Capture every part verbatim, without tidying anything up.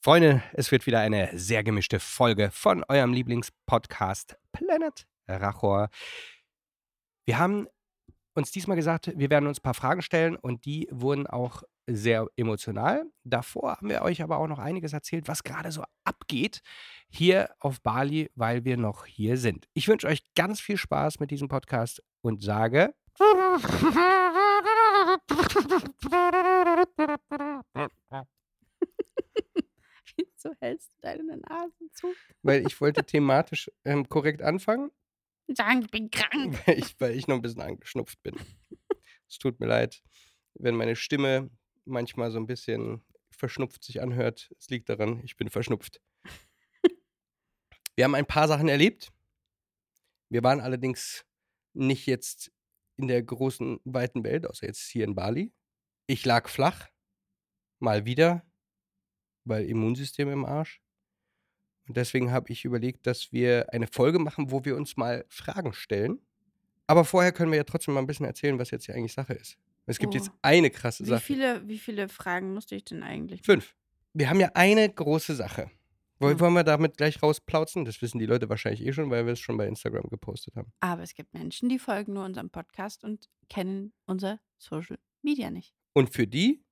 Freunde, es wird wieder eine sehr gemischte Folge von eurem Lieblingspodcast Planet Rachor. Wir haben uns diesmal gesagt, wir werden uns ein paar Fragen stellen und die wurden auch sehr emotional. Davor haben wir euch aber auch noch einiges erzählt, was gerade so abgeht hier auf Bali, weil wir noch hier sind. Ich wünsche euch ganz viel Spaß mit diesem Podcast und sage... Wieso hältst du deine Nase zu? Weil ich wollte thematisch ähm, korrekt anfangen. Sagen, ich bin krank. Weil ich, weil ich noch ein bisschen angeschnupft bin. Es tut mir leid, wenn meine Stimme manchmal so ein bisschen verschnupft sich anhört. Es liegt daran, ich bin verschnupft. Wir haben ein paar Sachen erlebt. Wir waren allerdings nicht jetzt in der großen, weiten Welt, außer jetzt hier in Bali. Ich lag flach, mal wieder, weil Immunsystem im Arsch. Und deswegen habe ich überlegt, dass wir eine Folge machen, wo wir uns mal Fragen stellen. Aber vorher können wir ja trotzdem mal ein bisschen erzählen, was jetzt hier eigentlich Sache ist. Es gibt Oh. jetzt eine krasse Wie Sache. viele, wie viele Fragen musste ich denn eigentlich? Fünf. Wir haben ja eine große Sache. Woll- Hm. Wollen wir damit gleich rausplauzen? Das wissen die Leute wahrscheinlich eh schon, weil wir es schon bei Instagram gepostet haben. Aber es gibt Menschen, die folgen nur unserem Podcast und kennen unser Social Media nicht. Und für die,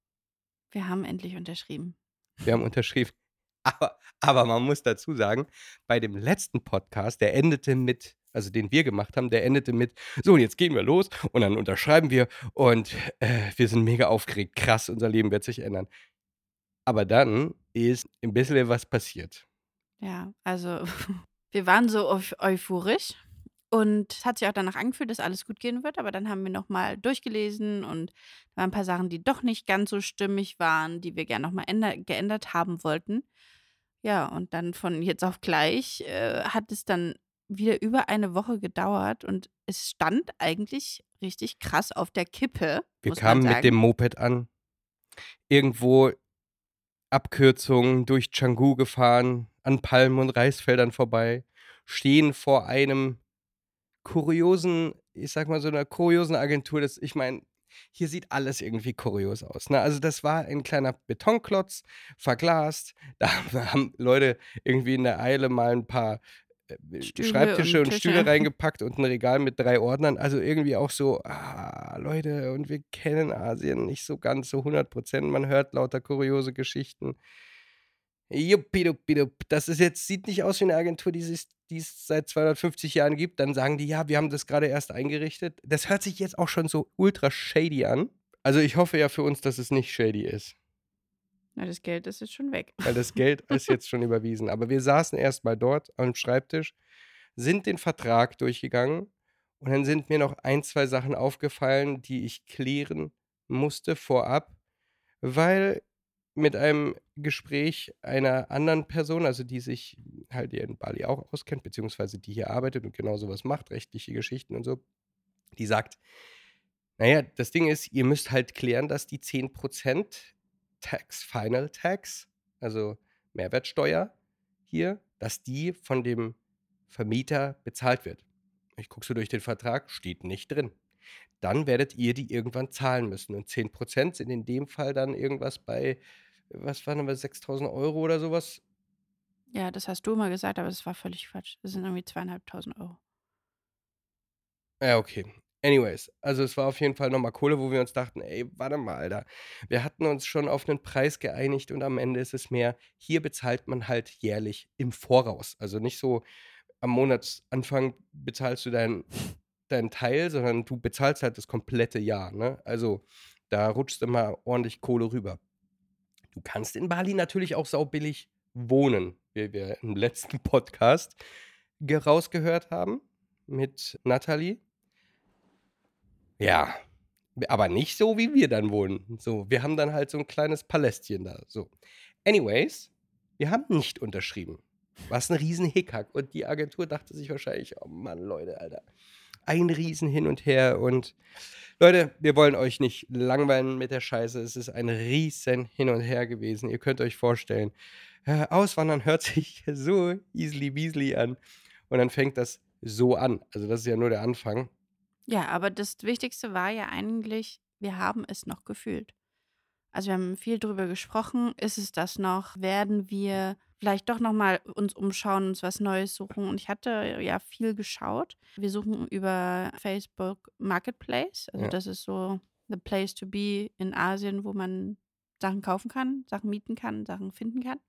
Wir haben endlich unterschrieben. wir haben unterschrieben. Aber, aber man muss dazu sagen, bei dem letzten Podcast, der endete mit, also den wir gemacht haben, der endete mit, so und jetzt gehen wir los und dann unterschreiben wir und äh, wir sind mega aufgeregt. Krass, unser Leben wird sich ändern. Aber dann ist ein bisschen was passiert. Ja, also wir waren so eu- euphorisch und es hat sich auch danach angefühlt, dass alles gut gehen wird. Aber dann haben wir nochmal durchgelesen und da waren ein paar Sachen, die doch nicht ganz so stimmig waren, die wir gerne nochmal änder- geändert haben wollten. Ja, und dann von jetzt auf gleich äh, hat es dann wieder über eine Woche gedauert und es stand eigentlich richtig krass auf der Kippe, Wir muss kamen man mit dem sagen. Moped an, irgendwo Abkürzungen durch Canggu gefahren, an Palmen und Reisfeldern vorbei, stehen vor einem kuriosen, ich sag mal so einer kuriosen Agentur. Das, ich meine, hier sieht alles irgendwie kurios aus. Ne? Also das war ein kleiner Betonklotz, verglast. Da haben Leute irgendwie in der Eile mal ein paar äh, Stühle Schreibtische und und Stühle Tische. reingepackt und ein Regal mit drei Ordnern. Also irgendwie auch so, ah, Leute, und wir kennen Asien nicht so ganz so hundert Prozent. Man hört lauter kuriose Geschichten. Juppidupidup. Das ist jetzt, sieht nicht aus wie eine Agentur, die es, die es seit zweihundertfünfzig Jahren gibt. Dann sagen die, ja, wir haben das gerade erst eingerichtet. Das hört sich jetzt auch schon so ultra shady an. Also ich hoffe ja für uns, dass es nicht shady ist. Na, das Geld ist jetzt schon weg. Weil das Geld ist jetzt schon überwiesen. Aber wir saßen erst mal dort am Schreibtisch, sind den Vertrag durchgegangen und dann sind mir noch ein, zwei Sachen aufgefallen, die ich klären musste vorab, weil mit einem Gespräch einer anderen Person, also die sich halt hier in Bali auch auskennt, beziehungsweise die hier arbeitet und genau sowas macht, rechtliche Geschichten und so, die sagt, naja, das Ding ist, ihr müsst halt klären, dass die zehn Prozent Tax, Final Tax, also Mehrwertsteuer hier, dass die von dem Vermieter bezahlt wird. Ich gucke so durch den Vertrag, steht nicht drin. Dann werdet ihr die irgendwann zahlen müssen. Und zehn Prozent sind in dem Fall dann irgendwas bei, was waren das, sechstausend Euro oder sowas? Ja, das hast du mal gesagt, aber das war völlig falsch. Das sind irgendwie zweieinhalbtausend Euro. Ja, okay. Anyways, also es war auf jeden Fall nochmal Kohle, wo wir uns dachten, ey, warte mal, Alter. Wir hatten uns schon auf einen Preis geeinigt und am Ende ist es mehr, hier bezahlt man halt jährlich im Voraus. Also nicht so am Monatsanfang bezahlst du deinen deinen Teil, sondern du bezahlst halt das komplette Jahr, ne? Also da rutscht immer ordentlich Kohle rüber. Du kannst in Bali natürlich auch saubillig wohnen, wie wir im letzten Podcast ge rausgehört haben mit Nathalie. Ja, aber nicht so, wie wir dann wohnen. So, wir haben dann halt so ein kleines Palästchen da, so. Anyways, wir haben nicht unterschrieben. Was ein riesen Hickhack. Und die Agentur dachte sich wahrscheinlich, oh Mann, Leute, Alter. Ein riesen Hin und Her. Und Leute, wir wollen euch nicht langweilen mit der Scheiße. Es ist ein riesen Hin und Her gewesen. Ihr könnt euch vorstellen, äh, Auswandern hört sich so easily beasly an. Und dann fängt das so an. Also das ist ja nur der Anfang. Ja, aber das Wichtigste war ja eigentlich, wir haben es noch gefühlt. Also, wir haben viel drüber gesprochen. Ist es das noch? Werden wir vielleicht doch noch mal uns umschauen, uns was Neues suchen? Und ich hatte ja viel geschaut. Wir suchen über Facebook Marketplace. Also, Ja. das ist so the place to be in Asien, wo man Sachen kaufen kann, Sachen mieten kann, Sachen finden kann.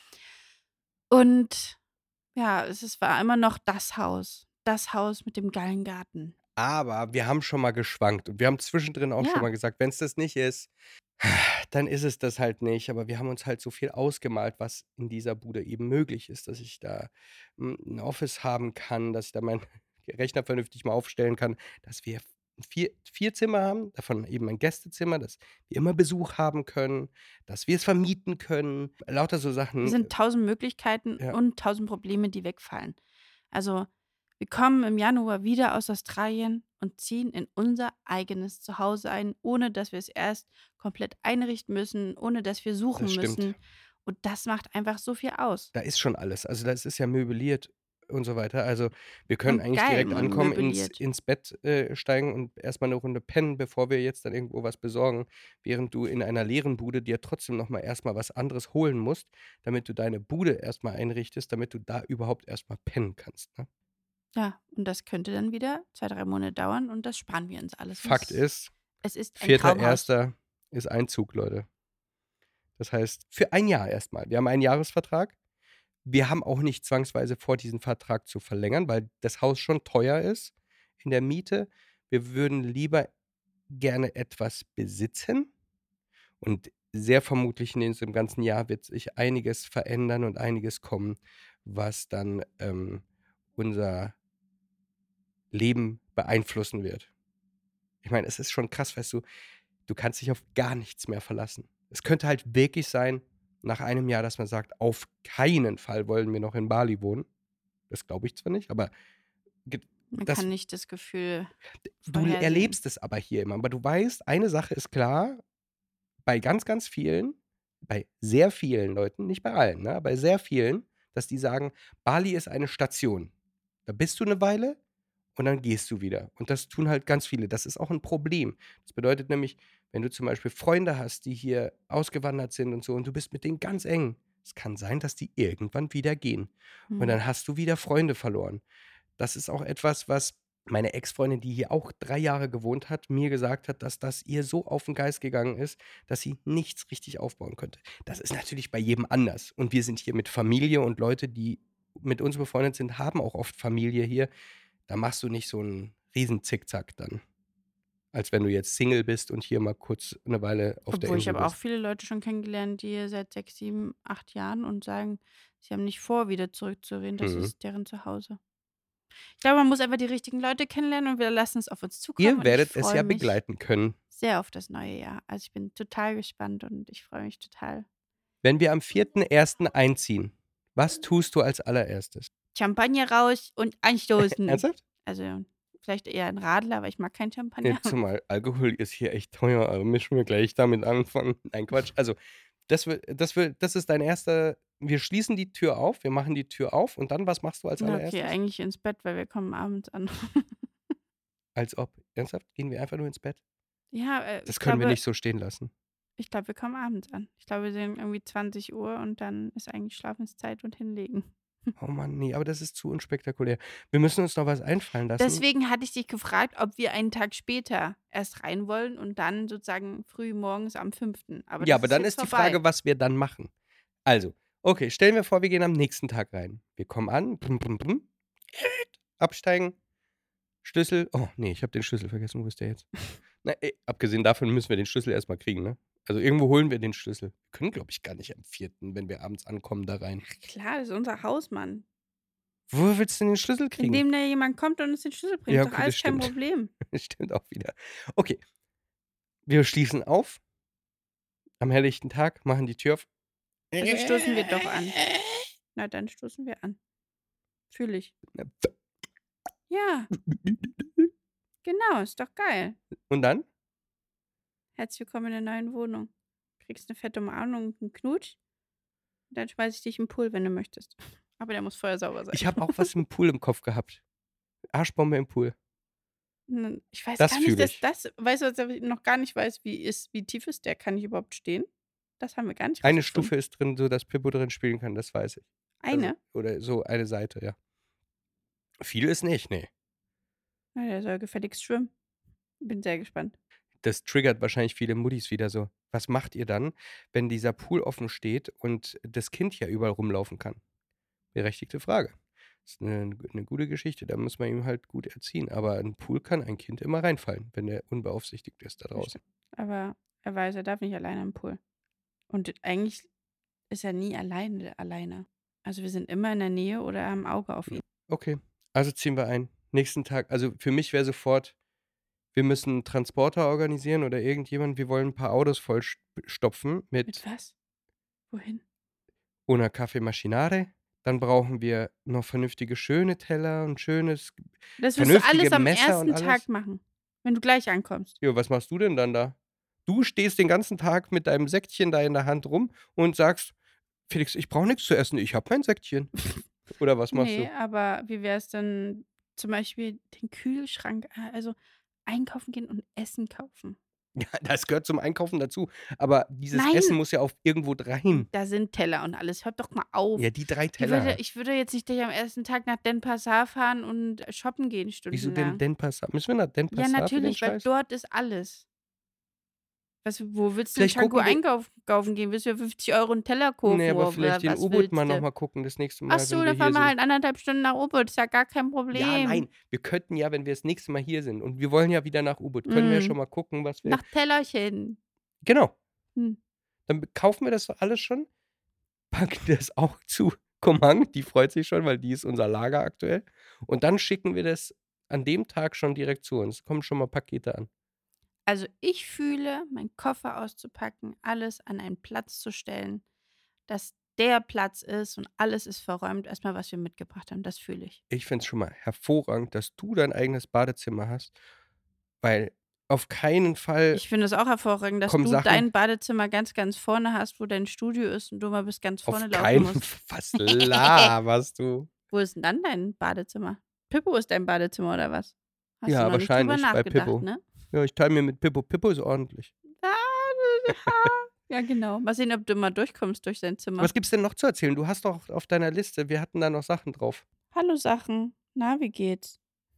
Und ja, es ist war immer noch das Haus. Das Haus mit dem geilen Garten. Aber wir haben schon mal geschwankt und wir haben zwischendrin auch schon Ja, mal gesagt: „Wenn's das nicht ist, dann ist es das halt nicht.“ Aber wir haben uns halt so viel ausgemalt, was in dieser Bude eben möglich ist, dass ich da, hm, 'n Office haben kann, dass ich da meinen Rechner vernünftig mal aufstellen kann, dass wir vier vier Zimmer haben, davon eben ein Gästezimmer, dass wir immer Besuch haben können, dass wir es vermieten können, lauter so es Sachen, äh, sind tausend Möglichkeiten ja, und tausend Probleme, die wegfallen. Also, wir kommen im Januar wieder aus Australien und ziehen in unser eigenes Zuhause ein, ohne dass wir es erst komplett einrichten müssen, ohne dass wir das suchen stimmt. müssen. Und das macht einfach so viel aus. Da ist schon alles. Also, das ist ja möbliert und so weiter. Also, wir können Und eigentlich geil direkt mö ankommen, ins möbliert. ins Bett, äh, steigen und erst mal 'ne Runde pennen, bevor wir jetzt dann irgendwo was besorgen, während du in einer leeren Bude dir trotzdem noch mal erst mal was anderes holen musst, damit du deine Bude erst mal einrichtest, damit du da überhaupt erst mal pennen kannst, ne? Ja, und das könnte dann wieder zwei, drei Monate dauern und das sparen wir uns alles. Und Fakt es ist, es ist ein vierter Traumhaus. erster ist Einzug, Leute. Das heißt, für ein Jahr erst mal. Wir haben einen Jahresvertrag. Wir haben auch nicht zwangsweise vor, diesen Vertrag zu verlängern, weil das Haus schon teuer ist in der Miete. Wir würden lieber gerne etwas besitzen und sehr vermutlich in diesem ganzen Jahr wird sich einiges verändern und einiges kommen, was dann, ähm, unser Leben beeinflussen wird. Ich meine, es ist schon krass, weißt du, du kannst dich auf gar nichts mehr verlassen. Es könnte halt wirklich sein, nach einem Jahr, dass man sagt: „Auf keinen Fall wollen wir noch in Bali wohnen.“ Das glaube ich zwar nicht, aber ge Man das kann nicht das Gefühl du l vorhersehen. erlebst es aber hier immer. Aber du weißt, eine Sache ist klar, bei ganz, ganz vielen, bei sehr vielen Leuten, nicht bei allen, ne, bei sehr vielen, dass die sagen: „Bali ist eine Station.“ Da bist du 'ne Weile und dann gehst du wieder. Und das tun halt ganz viele. Das ist auch 'n Problem. Das bedeutet nämlich, wenn du zum Beispiel Freunde hast, die hier ausgewandert sind und so und du bist mit denen ganz eng, es kann sein, dass die irgendwann wieder gehen. Und Mhm. dann hast du wieder Freunde verloren. Das ist auch etwas, was meine Ex-Freundin, die hier auch drei Jahre gewohnt hat, mir gesagt hat, dass das ihr so auf 'n Geist gegangen ist, dass sie nichts richtig aufbauen könnte. Das ist natürlich bei jedem anders. Und wir sind hier mit Familie und Leute, die mit uns befreundet sind, haben auch oft Familie hier. Da machst du nicht so 'n riesen Zickzack dann, als wenn du jetzt Single bist und hier mal kurz 'ne Weile auf der Obwohl ich Insel habe auch bist. viele Leute schon kennengelernt, die hier seit sechs, sieben, acht Jahren und sagen, sie haben nicht vor, wieder zurückzugehen. Das Mhm. ist deren Zuhause. Ich glaube, man muss einfach die richtigen Leute kennenlernen und wir lassen es auf uns zukommen Ihr und ich werdet es freue ja mich begleiten können. sehr auf das neue Jahr. Also, ich bin total gespannt und ich freue mich total. Wenn wir am vierten ersten einziehen, was tust du als Allererstes? Champagner raus und anstoßen. Ernsthaft? Also, vielleicht eher 'n Radler, aber ich mag keinen Champagner. Jetzt mal, Alkohol ist hier echt teuer, also mischen wir gleich damit anfangen. Nein, Quatsch. Also, das wür das wür das ist dein erster wir schließen die Tür auf, wir machen die Tür auf und dann, was machst du als Na, okay, Allererstes? eigentlich ins Bett, weil wir kommen abends an. Als ob. Ernsthaft? Gehen wir einfach nur ins Bett? Ja, äh, Das ich können wir glaube nicht so stehen lassen. ich glaube, wir kommen abends an. Ich glaube, wir sehen irgendwie zwanzig Uhr und dann ist eigentlich Schlafenszeit und hinlegen. Oh Mann, ne, aber das ist zu unspektakulär. Wir müssen uns noch was einfallen lassen. Deswegen hatte ich dich gefragt, ob wir einen Tag später erst rein wollen und dann sozusagen früh morgens am fünften Aber Ja, das aber ist dann jetzt ist die vorbei. Frage, was wir dann machen. Also, okay, stellen wir vor, wir gehen am nächsten Tag rein. Wir kommen an, brum, brum, brum, absteigen, Schlüssel oh ne, ich habe den Schlüssel vergessen. Wo ist der jetzt? Na, äh, abgesehen davon müssen wir den Schlüssel erst mal kriegen, ne? Also, irgendwo holen wir den Schlüssel. Wir können, glaube ich, gar nicht am vierten, wenn wir abends ankommen, da rein. Ach klar, das ist unser Haus, Mann. Woher willst du denn den Schlüssel kriegen? Indem da jemand kommt und uns den Schlüssel bringt, Ja, ist doch okay, das alles kein stimmt. Problem. Das stimmt auch wieder. Okay, wir schließen auf am helllichten Tag, machen die Tür auf. Also stoßen wir doch an. Na, dann stoßen wir an. Fühle ich. Ja, genau, ist doch geil. Und dann? Herzlich willkommen in der neuen Wohnung. Kriegst 'ne fette Umarmung und 'n Knutsch. Dann schmeiße ich dich in 'n Pool, wenn du möchtest. Aber der muss vorher sauber sein. Ich habe auch was im Pool im Kopf gehabt. Arschbombe im Pool. Hm, ich weiß Das gar nicht, fühle dass ich. das weißt du, was ich noch gar nicht weiß, wie ist wie tief ist der? Kann ich überhaupt stehen? Das haben wir gar nicht Eine rausgefunden. Stufe ist drin, so dass Pippo drin spielen kann, das weiß ich. Also Eine? oder so eine Seite, ja. Viel ist nicht, ne. Na, der soll gefälligst schwimmen. Bin sehr gespannt. Das triggert wahrscheinlich viele Muttis wieder so. Was macht ihr dann, wenn dieser Pool offen steht und das Kind ja überall rumlaufen kann? Berechtigte Frage. Ist 'ne 'ne gute Geschichte, da muss man ihn halt gut erziehen. Aber in 'n Pool kann ein Kind immer reinfallen, wenn der unbeaufsichtigt ist da Das draußen. stimmt. Aber er weiß, er darf nicht alleine im Pool. Und eigentlich ist er nie alleine alleine. Also, wir sind immer in der Nähe oder am Auge auf ihn. Okay, also ziehen wir ein. Nächsten Tag also für mich wäre sofort, wir müssen 'n Transporter organisieren oder irgendjemand. Wir wollen 'n paar Autos voll st stopfen Mit mit was? Wohin? una Caffe Machinare. Dann brauchen wir noch vernünftige, schöne Teller und schönes Das willst du vernünftige alles am Messer und ersten Tag alles. machen, wenn du gleich ankommst? Ja, was machst du denn dann da? Du stehst den ganzen Tag mit deinem Säckchen da in der Hand rum und sagst: „Felix, ich brauche nix zu essen, ich habe mein Säckchen.“ Oder was machst du? Ne, aber wie wär's denn zum Beispiel den Kühlschrank a also einkaufen gehen und Essen kaufen? Ja, das gehört zum Einkaufen dazu. Aber dieses Essen Nein! muss ja auch irgendwo d Hm, rein. da sind Teller und alles. Hört doch mal auf. Ja, die drei Ich würde Teller. ich würde jetzt nicht gleich am ersten Tag nach Denpasar fahren und shoppen gehen Wieso denn stundenlang. Denpasar? Müssen wir nach Ja, Denpasar für den natürlich, weil Scheiß? dort ist alles. Was wo willst du in Vielleicht Canggu gucken wir einkauf kaufen gehen? Willst du für fünfzig Euro 'n Teller Ne, kaufen aber oder wa vielleicht in was Ubud mal willst noch du? mal gucken das nächste Ach Mal, so, wenn wir dann fahren hier wir sind. halt anderthalb Stunden nach Ubud, ist ja gar kein Ja, Problem. nein, wir könnten ja, wenn wir das nächste Mal hier sind und wir wollen ja wieder nach Ubud, können wir ja schon Mhm. mal gucken, was wir Nach Tellerchen. Genau. Hm. Dann b kaufen wir das doch alles schon, packen das auch zu Command, die freut sich schon, weil die ist unser Lager aktuell. Und dann schicken wir das an dem Tag schon direkt zu uns. Kommen schon mal Pakete an. Also, ich fühle, meinen Koffer auszupacken, alles an einen Platz zu stellen, dass der Platz ist und alles ist verräumt, erst mal, was wir mitgebracht haben. Das fühle ich. Ich finde es schon mal hervorragend, dass du dein eigenes Badezimmer hast, weil auf keinen Fall Ich finde es auch hervorragend, dass kommen du Sachen dein Badezimmer ganz, ganz vorne hast, wo dein Studio ist und du mal bis ganz vorne Auf laufen keinen musst. F was laberst du? Wo ist 'n dann dein Badezimmer? Pippo ist dein Badezimmer oder was? Hast du Ja, noch nicht drüber wahrscheinlich bei nachgedacht, Pippo. ne? Ja, ich teile mir mit Pippo Pippo ist ordentlich. Ja, genau. Mal sehen, ob du mal durchkommst durch sein Zimmer. Was gibt's denn noch zu erzählen? Du hast doch auf deiner Liste wir hatten da noch Sachen drauf. Hallo Sachen. Na, wie geht's?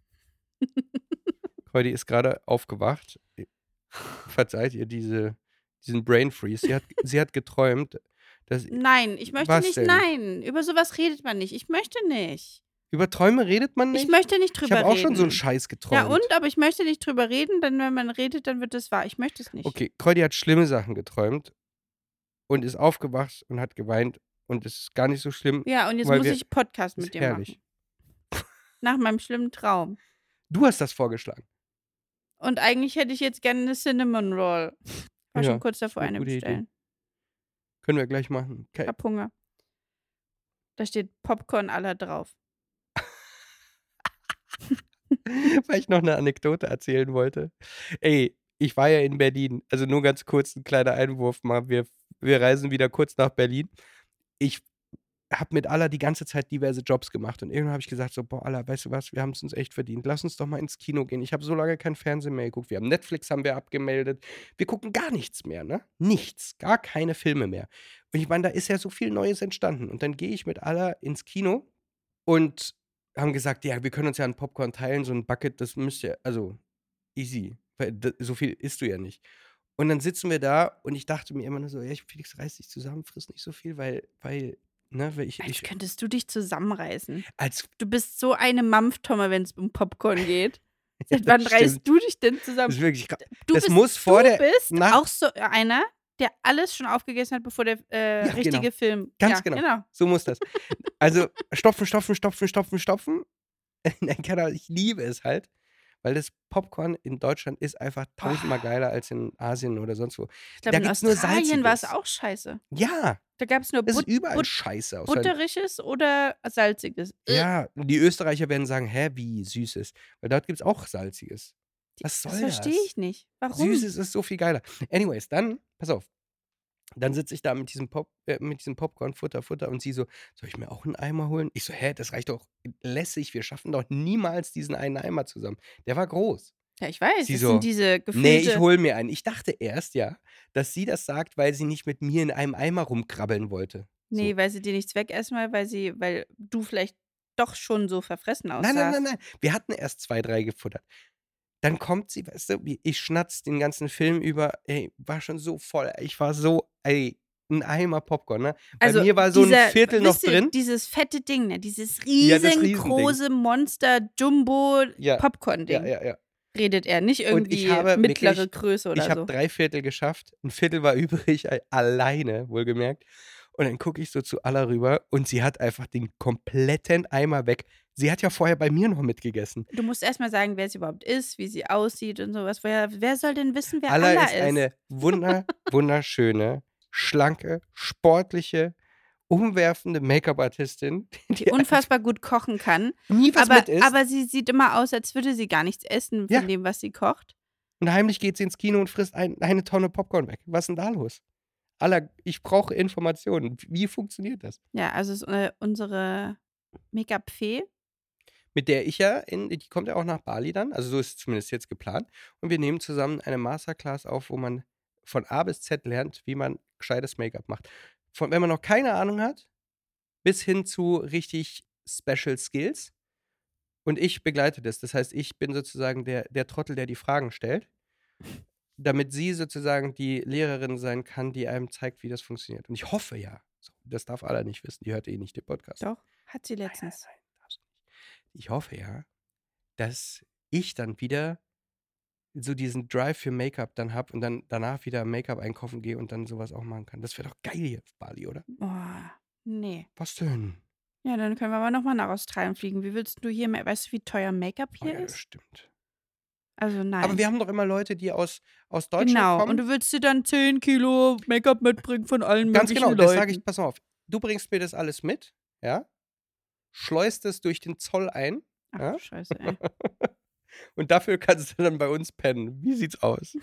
Heudi ist grade aufgewacht. Äh, verzeiht ihr diese diesen Brain Freeze. Sie hat sie hat geträumt, dass Nein, ich möchte was nicht denn? nein, über so was redet man nicht. Ich möchte nicht. Über Träume redet man Ich nicht? möchte nicht Ich habe drüber auch schon so 'n reden. Scheiß Ja und? geträumt. Aber ich möchte nicht drüber reden, denn wenn man redet, dann wird es wahr. Ich möchte es nicht. Okay, Heudi hat schlimme Sachen geträumt und ist aufgewacht und hat geweint und es ist gar nicht so schlimm, Ja, und jetzt weil muss wir ich Podcast mit ist dir herrlich. machen. Nach meinem schlimmen Traum. Du hast das vorgeschlagen. Und eigentlich hätte ich jetzt gerne 'ne Cinnamon Roll. War schon Ja, kurz ist davor, 'ne eine gute Idee. bestellen. Können wir gleich machen. Ke Habe Hunger. Da steht Popcorn à la drauf. Weil ich noch 'ne Anekdote erzählen wollte. Ey, ich war ja in Berlin. Also, nur ganz kurz 'n kleiner Einwurf mal. Wir wir reisen wieder kurz nach Berlin. Ich habe mit Alla die ganze Zeit diverse Jobs gemacht und irgendwann habe ich gesagt so: „Boah, Alla, weißt du was? Wir haben's uns echt verdient. Lass uns doch mal ins Kino gehen.“ Ich habe so lange kein Fernsehen mehr geguckt. Wir haben Netflix haben wir abgemeldet. Wir gucken gar nichts mehr, ne? Nichts, gar keine Filme mehr. Und ich meine, da ist ja so viel Neues entstanden. Und dann gehe ich mit Alla ins Kino und haben gesagt: „Ja, wir können uns ja 'n Popcorn teilen, so 'n Bucket, das müsste also easy, weil d so viel isst du ja nicht.“ Und dann sitzen wir da und ich dachte mir immer nur so: „Ey, Felix, reiß dich zusammen, friss nicht so viel, weil weil, ne, weil ich Als ich“ könntest du dich zusammenreißen. Als Du bist so eine Mampftomme, wenn's um Popcorn geht. Ja, Seit das wann reißt stimmt. du dich denn Das zusammen? ist wirklich kra D du das bist muss vor du der bist nach auch so einer, der alles schon aufgegessen hat, bevor der äh, Ja, genau. richtige Film ja, Ganz genau. genau. So muss das. Also, stopfen, stopfen, stopfen, stopfen, stopfen. Nein, keine Ahnung, ich liebe es halt, weil das Popcorn in Deutschland ist einfach tausendmal Oh. geiler als in Asien oder sonst wo. Ich glaube, Da in gibt's nur Australien war's Salziges. auch scheiße. Ja, Da gab's nur das ist But überall But scheiße, außer in Butteriges oder Salziges. Ja, die Österreicher werden sagen: „Hä, wie Süßes?“ Weil dort gibt's auch Salziges. Die Was das soll verstehe das? ich nicht. Warum? Süßes ist so viel geiler. Anyways, dann pass auf. Dann sitze ich da mit diesem Pop äh, mit diesem Popcorn, Futter, Futter und sie so: „Soll ich mir auch 'n Eimer holen?“ Ich so: „Hä, das reicht doch lässig. Wir schaffen doch niemals diesen einen Eimer zusammen.“ Der war groß. Ja, ich weiß, Sie es sind so: diese „Ne, ich gefüllte hole mir einen.“ Ich dachte erst, ja, dass sie das sagt, weil sie nicht mit mir in einem Eimer rumkrabbeln wollte, so. Ne, weil sie dir nichts wegessen will, weil sie weil du vielleicht doch schon so verfressen Nein, nein, nein, aussahst. nein. Wir hatten erst zwei, drei gefuttert. Dann kommt sie, weißt du, wie ich schnatze den ganzen Film über, ey, war schon so voll. Ich war so ey, 'n Eimer Popcorn, ne? Bei Also, mir war so 'n dieser Viertel noch wisst ihr, drin. dieses fette Ding, ne, dieses Ja, das Riesending. riesengroße Monster Jumbo Ja, ja, Popcorn-Ding, ja, ja. redet er, nicht Und ich irgendwie habe mittlere wirklich Größe ich oder habe so. drei Viertel geschafft. 'N Viertel war übrig, a alleine, wohlgemerkt. Und dann gucke ich so zu Alla rüber und sie hat einfach den kompletten Eimer weg. Sie hat ja vorher bei mir noch mitgegessen. Du musst erst mal sagen, wer sie überhaupt ist, wie sie aussieht und so was. Woher wer soll denn wissen, wer Alla Alla ist ist? eine wunder wunderschöne, schlanke, sportliche, umwerfende Make-up-Artistin, Die die einfach unfassbar gut kochen kann, nie was aber mit isst. aber sie sieht immer aus, als würde sie gar nichts essen von Ja. dem, was sie kocht. Und heimlich geht sie ins Kino und frisst ein eine Tonne Popcorn weg. Was 'n da los? Alla, ich brauche Informationen. W wie funktioniert das? Ja, also ist, äh, unsere Make-up-Fee. Mit der ich ja in die kommt ja auch nach Bali dann, also so ist es zumindest jetzt geplant. Und wir nehmen zusammen eine Masterclass auf, wo man von A bis Z lernt, wie man gescheites Make-up macht. Von wenn man noch keine Ahnung hat, bis hin zu richtig Special Skills. Und ich begleite das. Das heißt, ich bin sozusagen der der Trottel, der die Fragen stellt, damit sie sozusagen die Lehrerin sein kann, die einem zeigt, wie das funktioniert. Und ich hoffe ja, so, das darf Alla nicht wissen, die hört eh nicht den Podcast. Doch, hat sie Nein, nein, letztens. nein, darf sie nicht. Ich hoffe ja, dass ich dann wieder so diesen Drive für Make-up dann habe und dann danach wieder Make-up einkaufen gehe und dann so was auch machen kann. Das wäre doch geil hier auf Bali, oder? Oh, ne. Was denn? Ja, dann können wir aber noch mal nach Australien fliegen. Wie willst du hier ma weißt du, wie teuer Make-up Oh hier ja, das ist? stimmt. Also, Aber nein. wir haben doch immer Leute, die aus aus Deutschland Genau. Und kommen. du willst dir dann zehn Kilo Make-up mitbringen von allen Ganz möglichen genau, das sage ich Leuten. pass mal auf, du bringst mir das alles mit, ja, schleust es durch den Zoll ein, Ach ja? du Scheiße, ey. Und dafür kannst du dann bei uns pennen. Wie sieht's aus?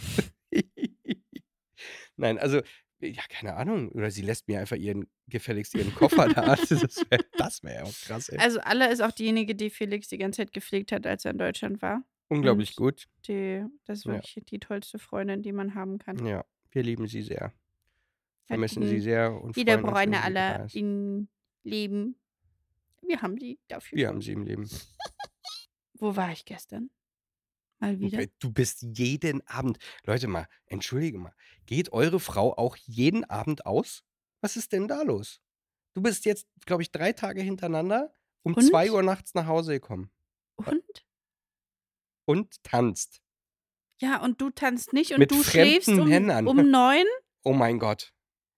Nein, also, ja, keine Ahnung. Oder sie lässt mir einfach ihren gefälligst ihren Koffer da. Das wäre das wäre ja auch krass, ey. Also, Alla ist auch diejenige, die Felix die ganze Zeit gepflegt hat, als er in Deutschland war. Unglaublich Und gut. die das ist Ja. wirklich die tollste Freundin, die man haben kann. Ja, wir lieben sie sehr. Hat Vermissen sie jeden sehr und jede freuen uns, wenn Bräune sie wieder da aller ist. in Leben. Wir haben sie dafür Wir schon. haben sie im Leben. Wo war ich gestern? Mal wieder? Du bist jeden Abend Leute mal, entschuldige mal, geht eure Frau auch jeden Abend aus? Was ist denn da los? Du bist jetzt, glaube ich, drei Tage hintereinander um zwei Und? Uhr nachts nach Hause gekommen. Wa Und? Und tanzt. Ja, und du tanzt nicht und Mit du schläfst fremden um Männern. um neun? Oh mein Gott.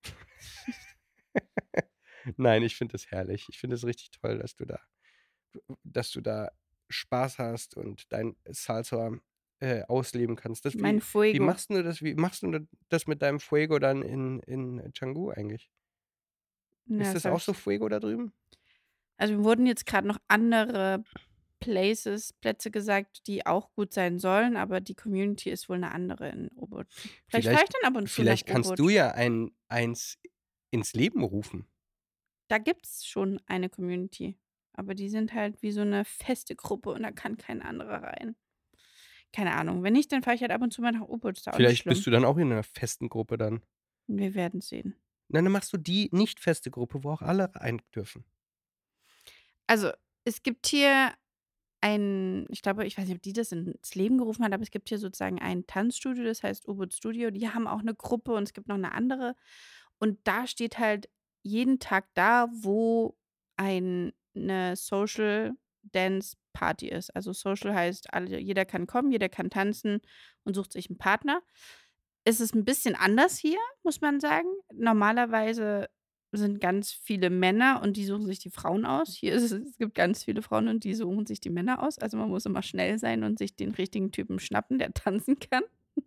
Nein, ich finde das herrlich. Ich finde es richtig toll, dass du da dass du da Spaß hast und dein Salsa, äh, ausleben kannst. Das Mein wie wie Fuego. machst 'n du das wie machst 'n du das mit deinem Fuego dann in in Canggu eigentlich? Ja, Ist das das habe auch so ich Fuego da drüben? Also, mir wurden jetzt grad noch andere Places Plätze gesagt, die auch gut sein sollen, aber die Community ist wohl 'ne andere in Ubud. Vielleicht fahre ich Vielleicht dann ab und zu nach vielleicht kannst du Ubud. ja ein eins ins Leben rufen. Da gibt's schon eine Community, aber die sind halt wie so 'ne feste Gruppe und da kann kein anderer rein. Keine Ahnung. Wenn nicht, dann fahre ich halt ab und zu mal nach Ubud, ist ja auch nicht Vielleicht schlimm. bist du dann auch in 'ner festen Gruppe dann. Wir werden sehen. Nein, dann machst du die nicht feste Gruppe, wo auch alle rein dürfen. Also, es gibt hier ein ich glaube, ich weiß nicht, ob die das ins Leben gerufen hat, aber es gibt hier sozusagen ein Tanzstudio, das heißt Ubud Studio. Die haben auch 'ne Gruppe und es gibt noch 'ne andere. Und da steht halt jeden Tag da, wo ein 'ne Social Dance Party ist. Also, Social heißt, alle jeder kann kommen, jeder kann tanzen und sucht sich 'n Partner. Es ist 'n bisschen anders hier, muss man sagen. Normalerweise sind ganz viele Männer und die suchen sich die Frauen aus. Hier ist es es gibt ganz viele Frauen und die suchen sich die Männer aus. Also, man muss immer schnell sein und sich den richtigen Typen schnappen, der tanzen kann.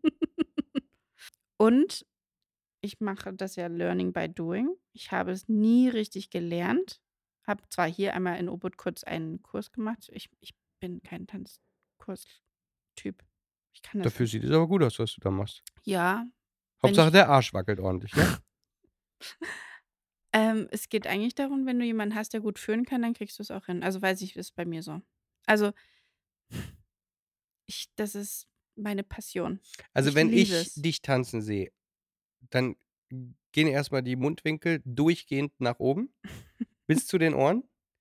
Und ich mache das ja Learning by Doing. Ich habe es nie richtig gelernt. Habe zwar hier einmal in Ubud kurz einen Kurs gemacht. Ich ich bin kein Tanzkurs-Typ. Ich kann das Dafür nicht. sieht es aber gut aus, was du da machst. Ja, wenn Hauptsache ich der Arsch wackelt ordentlich, ne? Ähm, es geht eigentlich darum, wenn du jemanden hast, der gut führen kann, dann kriegst du's auch hin. Also, weiß ich ist bei mir so. Also ich das ist meine Passion. Also, Ich wenn liebe ich es. dich tanzen sehe, dann gehen erst mal die Mundwinkel durchgehend nach oben bis zu den Ohren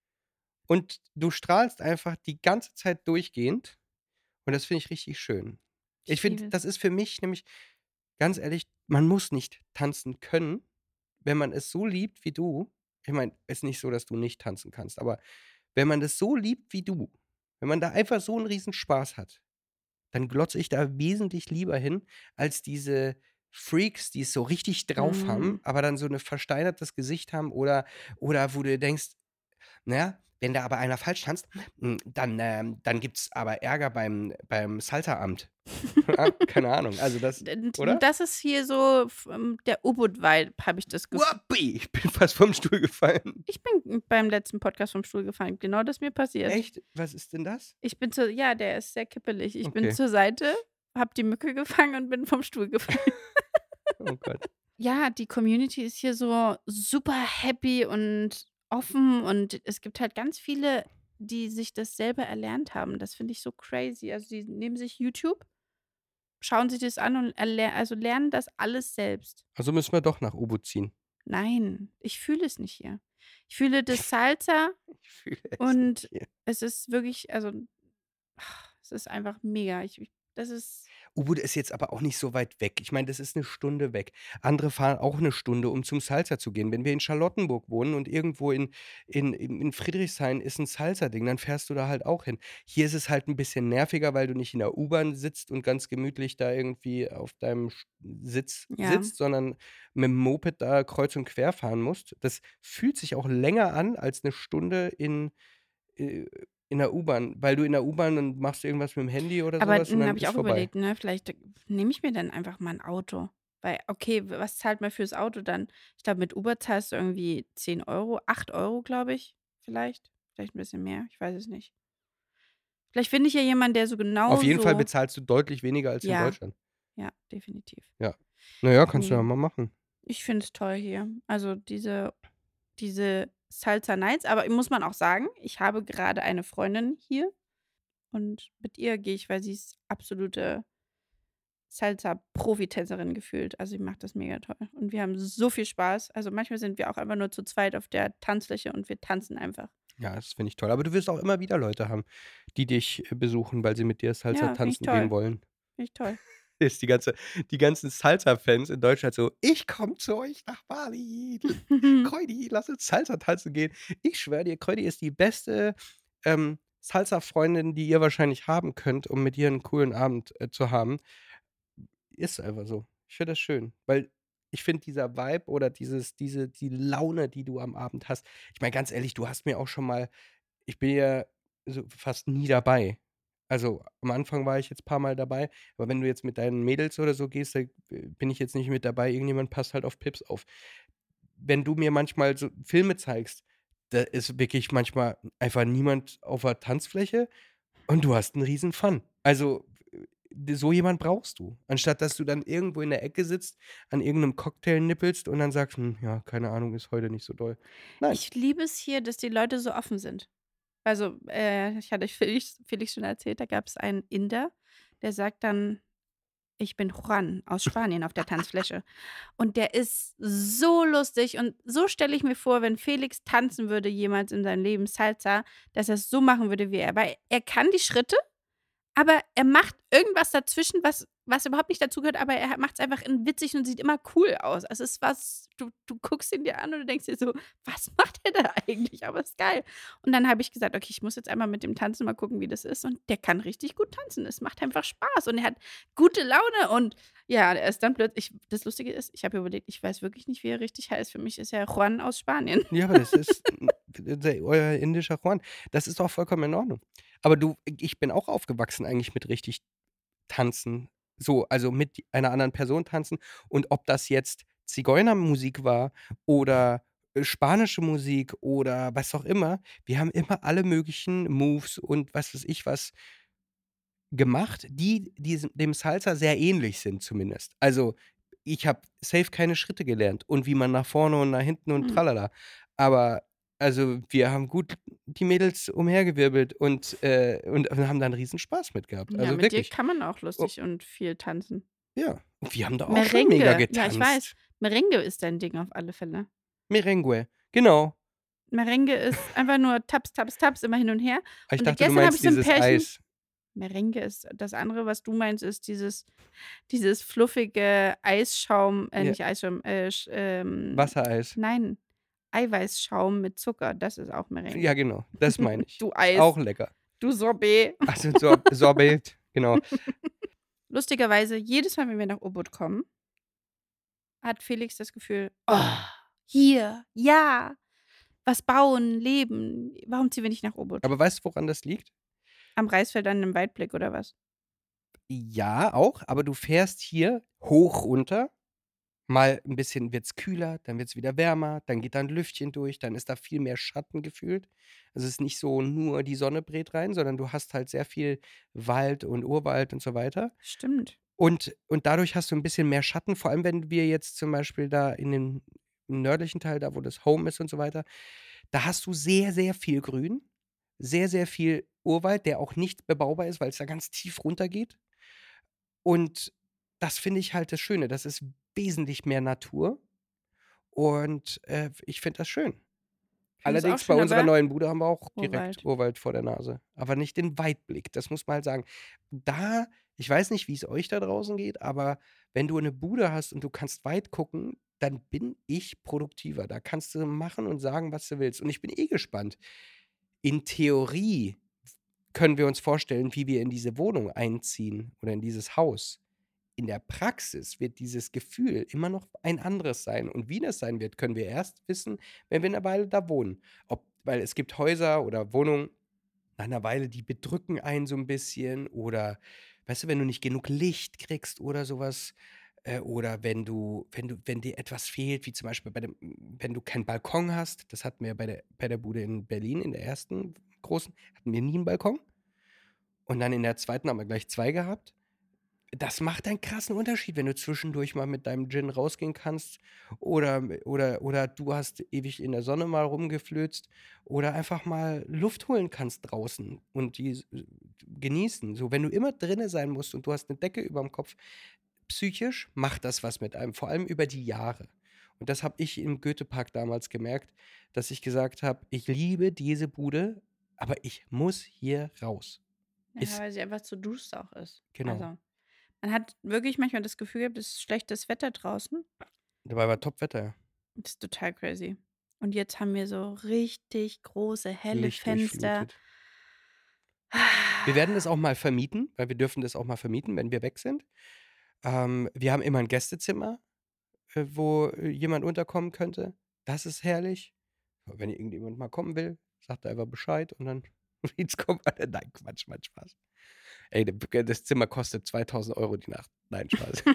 und du strahlst einfach die ganze Zeit durchgehend und das finde ich richtig schön. Ich Ich finde, liebe es. das ist für mich nämlich ganz ehrlich, man muss nicht tanzen können, wenn man es so liebt wie du. Ich meine, ist nicht so, dass du nicht tanzen kannst, aber wenn man das so liebt wie du, wenn man da einfach so 'n Riesenspaß hat, dann glotze ich da wesentlich lieber hin als diese Freaks, die es so richtig drauf Mhm. haben, aber dann so 'ne versteinertes Gesicht haben oder oder wo du dir denkst: „Na ja, wenn da aber einer falsch tanzt, hm, dann, ähm dann gibt's aber Ärger beim beim Salsa-Amt.“ Ah, keine Ahnung, also das D d oder? das ist hier so f ähm, der U-Boot-Vibe, habe ich das Gefühl. Wappi, ich bin fast vom Stuhl gefallen. Ich bin beim letzten Podcast vom Stuhl gefallen. Genau das ist mir passiert. Echt? Was ist denn das? Ich bin zur ja, der ist sehr kippelig. Ich bin Okay. zur Seite, habe die Mücke gefangen und bin vom Stuhl gefallen. Oh Gott. Ja, die Community ist hier so super happy und offen und es gibt halt ganz viele, die sich das selber erlernt haben. Das finde ich so crazy. Also, die nehmen sich YouTube, schauen sich das an und erler also, lernen das alles selbst. Also müssen wir doch nach U-Boot ziehen. Nein, ich fühle es nicht hier. Ich fühle das Salsa Ich fühle es nicht und hier. es ist wirklich also, es ist einfach mega. Ich ich das ist U-Boot ist jetzt aber auch nicht so weit weg. Ich meine, das ist 'ne Stunde weg. Andere fahren auch 'ne Stunde, um zum Salsa zu gehen. Wenn wir in Charlottenburg wohnen und irgendwo in in in in Friedrichshain ist 'n Salsa-Ding, dann fährst du da halt auch hin. Hier ist es halt 'n bisschen nerviger, weil du nicht in der U-Bahn sitzt und ganz gemütlich da irgendwie auf deinem Sch Sitz ja. sitzt, sondern mit'm Moped da kreuz und quer fahren musst. Das fühlt sich auch länger an als 'ne Stunde in äh, in der U-Bahn, weil du in der U-Bahn dann machst du irgendwas mit'm Handy oder so Aber was und dann dann habe ich ist auch vorbei. überlegt, ne, vielleicht nehme ich mir dann einfach mal 'n Auto. Weil, okay, w was zahlt man fürs Auto dann? Ich glaube, mit Uber zahlst du irgendwie zehn Euro, acht Euro, glaube ich, vielleicht. Vielleicht 'n bisschen mehr, ich weiß es nicht. Vielleicht finde ich ja jemanden, der so Auf jeden Fall genauso bezahlst du deutlich weniger als in ja, Deutschland. ja, definitiv. Ja. Na ja, kannst du ja Ne, mal machen. ich finde es toll hier. Also, diese diese Salsa Nights, aber muss man auch sagen, ich habe gerade eine Freundin hier und mit ihr gehe ich, weil sie ist absolute Salsa-Profitänzerin gefühlt. Also, sie macht das mega toll und wir haben so viel Spaß. Also, manchmal sind wir auch einfach nur zu zweit auf der Tanzfläche und wir tanzen einfach. Ja, das finde ich toll. Aber du wirst auch immer wieder Leute haben, die dich, äh, besuchen, weil sie mit dir Salsa Ja, finde ich tanzen gehen toll. wollen. Finde ich toll. Ist die ganze die ganzen Salsa-Fans in Deutschland so: „Ich komme zu euch nach Bali. L Kreudy, lass uns Salsa tanzen gehen.“ Ich schwöre dir, Kreudy ist die beste, ähm, Salsa-Freundin, die ihr wahrscheinlich haben könnt, um mit ihr 'n coolen Abend, äh, zu haben. Ist einfach so. Ich finde das schön, weil ich finde, dieser Vibe oder dieses diese die Laune, die du am Abend hast ich meine, ganz ehrlich, du hast mir auch schon mal ich bin ja so fast nie dabei. Also, am Anfang war ich jetzt paarmal dabei, aber wenn du jetzt mit deinen Mädels oder so gehst, da, äh, bin ich jetzt nicht mit dabei. Irgendjemand passt halt auf Pips auf. Wenn du mir manchmal so Filme zeigst, da ist wirklich manchmal einfach niemand auf der Tanzfläche und du hast 'n riesen Fun. Also, äh, so jemand brauchst du, anstatt dass du dann irgendwo in der Ecke sitzt, an irgend 'nem Cocktail nippelst und dann sagst: „Hm, ja, keine Ahnung, ist heute nicht so doll.“ Nein. Ich liebe es hier, dass die Leute so offen sind. Also, äh, ich hatte Felix Felix schon erzählt, da gab's einen Inder, der sagt dann: „Ich bin Juan aus Spanien“ auf der Tanzfläche. Und der ist so lustig und so stelle ich mir vor, wenn Felix tanzen würde jemals in seinem Leben Salsa, dass er's so machen würde wie er. Weil er kann die Schritte, aber er macht irgendwas dazwischen, was was überhaupt nicht dazugehört, aber er macht's einfach in witzig und sieht immer cool aus. Es ist was du du guckst ihn dir an und du denkst dir so: „Was macht der da eigentlich?“ Aber ist geil. Und dann habe ich gesagt: „Okay, ich muss jetzt einmal mit dem tanzen, mal gucken, wie das ist.“ Und der kann richtig gut tanzen. Es macht einfach Spaß und er hat gute Laune und ja, er ist dann plötzlich das Lustige ist, ich habe überlegt, ich weiß wirklich nicht, wie er richtig heißt. Für mich ist er Juan aus Spanien. Ja, aber das ist 'n d euer indischer Juan. Das ist auch vollkommen in Ordnung. Aber du, ich bin auch aufgewachsen eigentlich mit richtig Tanzen. So, also mit einer anderen Person tanzen und ob das jetzt Zigeunermusik war oder, äh, spanische Musik oder was auch immer, wir haben immer alle möglichen Moves und was weiß ich was gemacht, die diesem dem Salsa sehr ähnlich sind zumindest. Also, ich habe safe keine Schritte gelernt und wie man nach vorne und nach hinten und Mhm. tralala. Aber Also, wir haben gut die Mädels umhergewirbelt und, äh und haben da 'n Riesenspaß mit gehabt. Ja, Also, mit dir wirklich. kann man auch O lustig und viel tanzen. Ja, und wir haben da auch schon mega Merengue, ja, ich weiß. getanzt. Merengue ist dein Ding auf alle Fälle. Merengue, genau. Merengue ist einfach nur Taps, Taps, Taps, immer hin und her. Ah, ich Und dachte, du gestern habe ich meinst so 'n dieses Pärchen Eis. Merengue ist das andere, was du meinst, ist dieses dieses fluffige Eisschaum äh, Ja. nicht Eisschaum, äh, sch ähm, Wassereis. nein, Eiweißschaum mit Zucker, das ist auch Merengue. Ja, genau, das meine ich. Du Ist auch Eis, lecker. du Sorbet. Ach so, Sor Sorbet, genau. Lustigerweise, jedes Mal, wenn wir nach Ubud kommen hat Felix das Gefühl: „Oh, hier, ja, was bauen, leben. Warum ziehen wir nicht nach Ubud?“ Aber weißt du, woran das liegt? Am Reisfeld an 'nem Weitblick oder was? Ja, auch, aber du fährst hier hoch runter, mal 'n bisschen wird's kühler, dann wird's wieder wärmer, dann geht da 'n Lüftchen durch, dann ist da viel mehr Schatten gefühlt. Also, es ist nicht so nur die Sonne brät rein, sondern du hast halt sehr viel Wald und Urwald und so weiter. Stimmt. Und und dadurch hast du 'n bisschen mehr Schatten, vor allem, wenn wir jetzt zum Beispiel da in den im nördlichen Teil, da wo das Home ist und so weiter, da hast du sehr, sehr viel Grün, sehr, sehr viel Urwald, der auch nicht bebaubar ist, weil's da ganz tief runtergeht. Und das finde ich halt das Schöne. Das ist wesentlich mehr Natur und, äh, ich finde das schön. Findest du auch Allerdings bei schön, unserer aber neuen Bude haben wir auch direkt Urwald. Urwald vor der Nase, aber nicht den Weitblick, das muss man halt sagen. Da ich weiß nicht, wie's euch da draußen geht, aber wenn du 'ne Bude hast und du kannst weit gucken, dann bin ich produktiver. Da kannst du machen und sagen, was du willst. Und ich bin eh gespannt. In Theorie können wir uns vorstellen, wie wir in diese Wohnung einziehen oder in dieses Haus. In der Praxis wird dieses Gefühl immer noch ein anderes sein. Und wie das sein wird, können wir erst wissen, wenn wir 'ne Weile da wohnen. Ob weil es gibt Häuser oder Wohnungen nach 'ner Weile, die bedrücken einen so 'n bisschen oder weißt du, wenn du nicht genug Licht kriegst oder so was, äh, oder wenn du wenn du wenn dir etwas fehlt, wie zum Beispiel bei dem wenn du keinen Balkon hast. Das hatten wir bei der bei der Bude in Berlin, in der ersten großen, hatten wir nie 'n Balkon. Und dann in der zweiten haben wir gleich zwei gehabt. Das macht einen krassen Unterschied, wenn du zwischendurch mal mit deinem Gin rausgehen kannst oder oder oder du hast ewig in der Sonne mal rumgeflözt oder einfach mal Luft holen kannst draußen und die s genießen. So, wenn du immer drinnen sein musst und du hast 'ne Decke überm Kopf, psychisch macht das was mit einem, vor allem über die Jahre. Und das habe ich im Goethepark damals gemerkt, dass ich gesagt habe: „Ich liebe diese Bude, aber ich muss hier raus.“ Ja, Ist weil sie einfach zu duster auch ist. Genau. Also, man hat wirklich manchmal das Gefühl gehabt, es ist schlechtes Wetter draußen. Dabei war Top-Wetter, ja. Das ist total crazy. Und jetzt haben wir so richtig große, helle Fenster. Lichtdurchflutet. Wir werden das auch mal vermieten, weil wir dürfen das auch mal vermieten, wenn wir weg sind. Ähm, wir haben immer 'n Gästezimmer, äh, wo jemand unterkommen könnte. Das ist herrlich. Wenn irgendjemand mal kommen will, sagt er einfach Bescheid und dann kommen alle. Nein, Quatsch, macht Spaß. Ey, d das Zimmer kostet zweitausend Euro die Nacht. Nein, Spaß.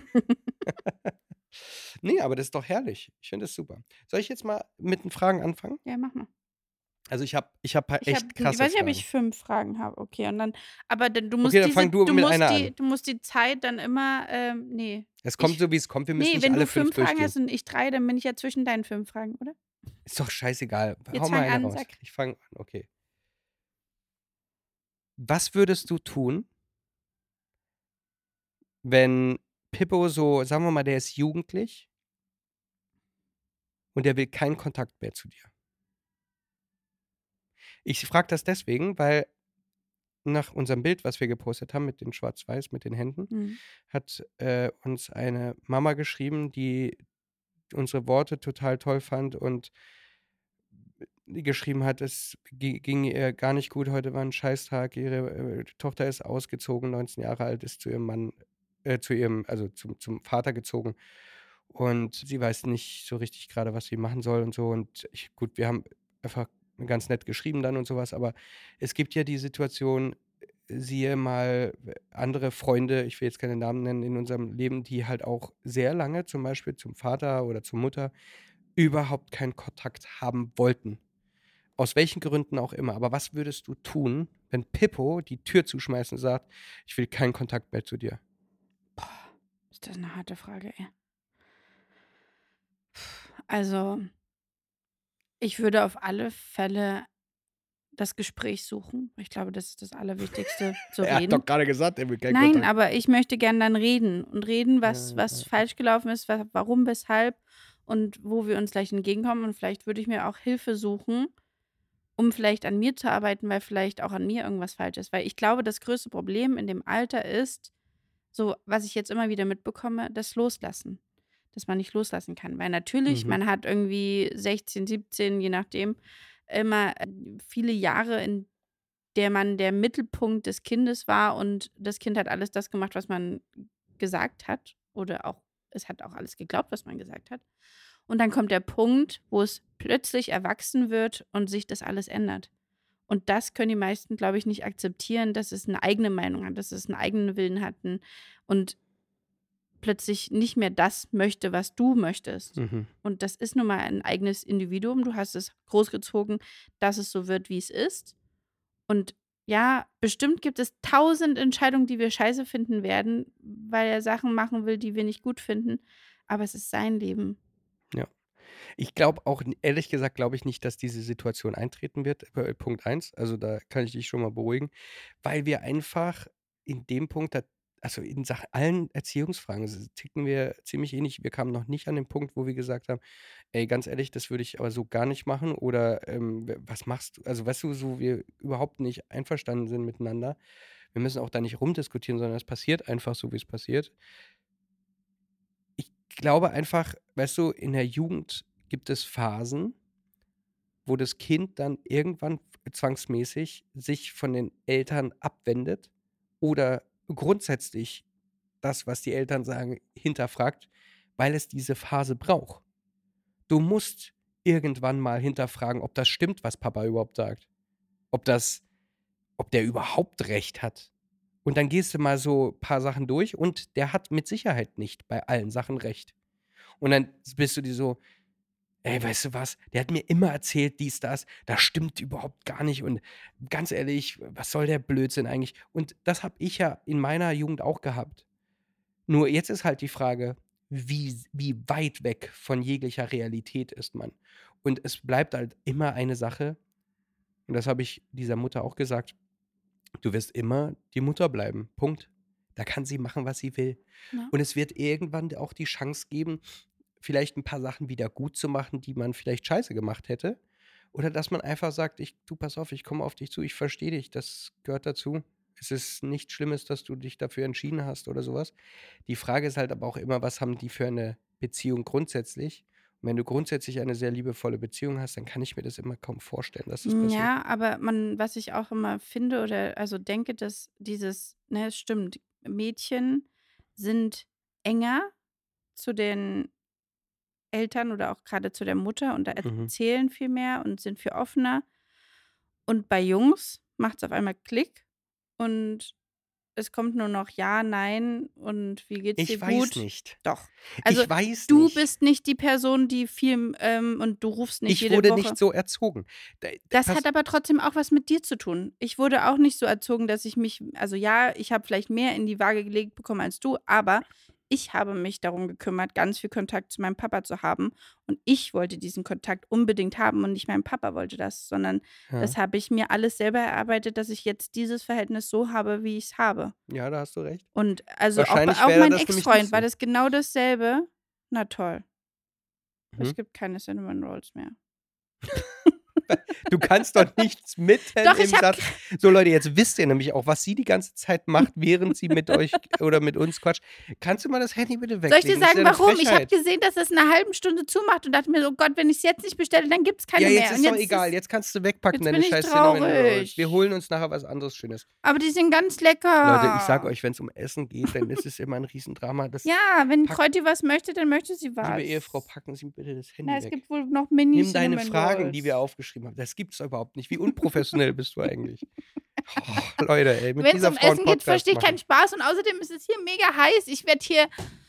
Ne, aber das ist doch herrlich. Ich finde das super. Soll ich jetzt mal mit 'n Fragen anfangen? Ja, mach mal. Also, ich habe ich habe paar Ich habe echt ich krasse weiß nicht, ob ich Fragen. fünf Fragen habe. Okay, und dann aber dann du Okay, musst dann diese fang du du mit musst einer die an. du musst die Zeit dann immer, ähm ne, Es kommt ich so, wie's kommt. Wir müssen ne, nicht wenn du alle fünf fünf Fragen durchgehen. hast und ich drei, dann bin ich ja zwischen deinen fünf Fragen, oder? Ist doch scheißegal. Hau Jetzt mal fang eine an, raus. sag. Ich fange an, okay. Was würdest du tun wenn Pippo so sagen wir mal, der ist jugendlich und der will keinen Kontakt mehr zu dir? Ich frage das deswegen, weil nach unserem Bild, was wir gepostet haben mit den Schwarz-Weiß mit den Händen, Mhm. hat, äh, uns eine Mama geschrieben, die unsere Worte total toll fand und die geschrieben hat, es gi ging ihr gar nicht gut. Heute war 'n Scheißtag. Ihre, äh, Tochter ist ausgezogen, neunzehn Jahre alt, ist zu ihrem Mann äh, zu ihrem also, zum zum Vater gezogen. Und sie weiß nicht so richtig grade, was sie machen soll und so. Und ich gut, wir haben einfach ganz nett geschrieben dann und so was, aber es gibt ja die Situation, siehe mal andere Freunde, ich will jetzt keine Namen nennen, in unserem Leben, die halt auch sehr lange zum Beispiel zum Vater oder zur Mutter überhaupt keinen Kontakt haben wollten. Aus welchen Gründen auch immer. Aber was würdest du tun, wenn Pippo die Tür zuschmeißt und sagt: „Ich will keinen Kontakt mehr zu dir?“ Boah, ist das 'ne harte Frage, ey. Also Ich würde auf alle Fälle das Gespräch suchen. Ich glaube, das ist das Allerwichtigste, zu Er hat doch reden. gerade gesagt, er will keinen Nein, Kontakt. aber ich möchte gern dann reden und reden, was Ja, was ja. falsch gelaufen ist, wa warum, weshalb und wo wir uns vielleicht entgegenkommen. Und vielleicht würde ich mir auch Hilfe suchen, um vielleicht an mir zu arbeiten, weil vielleicht auch an mir irgendwas falsch ist. Weil ich glaube, das größte Problem in dem Alter ist, so was ich jetzt immer wieder mitbekomme, das Loslassen. Dass man nicht loslassen kann. Weil natürlich, Mhm. man hat irgendwie sechzehn, siebzehn, je nachdem, immer äh, viele Jahre, in der man der Mittelpunkt des Kindes war und das Kind hat alles das gemacht, was man gesagt hat. Oder auch, es hat auch alles geglaubt, was man gesagt hat. Und dann kommt der Punkt, wo es plötzlich erwachsen wird und sich das alles ändert. Und das können die meisten, glaube ich, nicht akzeptieren, dass es eine eigene Meinung hat, dass es einen eigenen Willen hat n- und plötzlich nicht mehr das möchte, was du möchtest. Mhm. Und das ist nun mal ein eigenes Individuum. Du hast es großgezogen, dass es so wird, wie es ist. Und ja, bestimmt gibt es tausend Entscheidungen, die wir scheiße finden werden, weil er Sachen machen will, die wir nicht gut finden. Aber es ist sein Leben. Ja. Ich glaube auch, n- ehrlich gesagt, glaube ich nicht, dass diese Situation eintreten wird. äh, Punkt eins. Also da kann ich dich schon mal beruhigen, weil wir einfach in dem Punkt, da, also in Sachen allen Erziehungsfragen s- ticken wir ziemlich ähnlich. Wir kamen noch nicht an den Punkt, wo wir gesagt haben, ey, ganz ehrlich, das würde ich aber so gar nicht machen oder ähm, w- was machst du? Also weißt du, so wir überhaupt nicht einverstanden sind miteinander. Wir müssen auch da nicht rumdiskutieren, sondern es passiert einfach so, wie es passiert. Ich glaube einfach, weißt du, in der Jugend gibt es Phasen, wo das Kind dann irgendwann zwangsmäßig sich von den Eltern abwendet oder grundsätzlich das, was die Eltern sagen, hinterfragt, weil es diese Phase braucht. Du musst irgendwann mal hinterfragen, ob das stimmt, was Papa überhaupt sagt. Ob das, ob der überhaupt recht hat. Und dann gehst du mal so ein paar Sachen durch und der hat mit Sicherheit nicht bei allen Sachen recht. Und dann bist du dir so, ey, weißt du was? Der hat mir immer erzählt, dies, das. Das stimmt überhaupt gar nicht. Und ganz ehrlich, was soll der Blödsinn eigentlich? Und das habe ich ja in meiner Jugend auch gehabt. Nur jetzt ist halt die Frage, wie, wie weit weg von jeglicher Realität ist man? Und es bleibt halt immer eine Sache, und das habe ich dieser Mutter auch gesagt, du wirst immer die Mutter bleiben. Punkt. Da kann sie machen, was sie will. Ja. Und es wird irgendwann auch die Chance geben, vielleicht ein paar Sachen wieder gut zu machen, die man vielleicht scheiße gemacht hätte. Oder dass man einfach sagt, ich, du pass auf, ich komme auf dich zu, ich verstehe dich, das gehört dazu. Es ist nichts Schlimmes, dass du dich dafür entschieden hast oder sowas. Die Frage ist halt aber auch immer, was haben die für eine Beziehung grundsätzlich? Und wenn du grundsätzlich eine sehr liebevolle Beziehung hast, dann kann ich mir das immer kaum vorstellen, dass das passiert. Ja, aber man, was ich auch immer finde oder also denke, dass dieses, ne, es stimmt, Mädchen sind enger zu den Eltern oder auch gerade zu der Mutter und da Mhm. erzählen viel mehr und sind viel offener. Und bei Jungs macht es auf einmal Klick und es kommt nur noch ja, nein und wie geht's dir Ich weiß gut? nicht. Doch. Also Ich weiß du nicht. bist nicht die Person, die viel ähm, und du rufst nicht Ich jede wurde Woche. nicht so erzogen. Da, da, Das pass, hat aber trotzdem auch was mit dir zu tun. Ich wurde auch nicht so erzogen, dass ich mich, also ja, ich habe vielleicht mehr in die Waage gelegt bekommen als du, aber ich habe mich darum gekümmert, ganz viel Kontakt zu meinem Papa zu haben. Und ich wollte diesen Kontakt unbedingt haben und nicht mein Papa wollte das, sondern ja. das habe ich mir alles selber erarbeitet, dass ich jetzt dieses Verhältnis so habe, wie ich es habe. Ja, da hast du recht. Und also auch, Wahrscheinlich bei, auch wäre mein das nämlich Ex-Freund nicht war so. das genau dasselbe. Na toll, Mhm. es gibt keine Cinnamon Rolls mehr. Du kannst doch nichts mitten Doch, im ich hab Satz. So, Leute, jetzt wisst ihr nämlich auch, was sie die ganze Zeit macht, während sie mit euch oder mit uns quatscht. Kannst du mal das Handy bitte weglegen? Soll ich dir Das ist sagen, ja eine warum? Ich habe Frechheit. gesehen, dass es in einer halben Stunde zumacht und dachte mir so, Gott, wenn ich es jetzt nicht bestelle, dann gibt es keine Ja, jetzt mehr. ist Und doch egal. ist, Jetzt kannst du wegpacken, jetzt deine bin ich scheiß Cinnamon Rolls. traurig. Wir holen uns nachher was anderes Schönes. Aber die sind ganz lecker. Leute, ich sag euch, wenn es um Essen geht, dann ist es immer ein Riesendrama. Das Ja, wenn Pack- Kräuti was möchte, dann möchte sie was. Liebe Ehefrau, packen Sie bitte das Handy Na, es weg. gibt wohl noch mini Nimm deine Cinnamon Fragen, Rolls. die wir aufgeschrieben haben. Das gibt's doch überhaupt nicht. Wie unprofessionell bist du eigentlich? Oh, Leute, ey, mit Wenn es dieser um Frau einen Essen geht, Podcast verstehe ich keinen machen. Spaß. Und außerdem ist es hier mega heiß. Ich werde hier...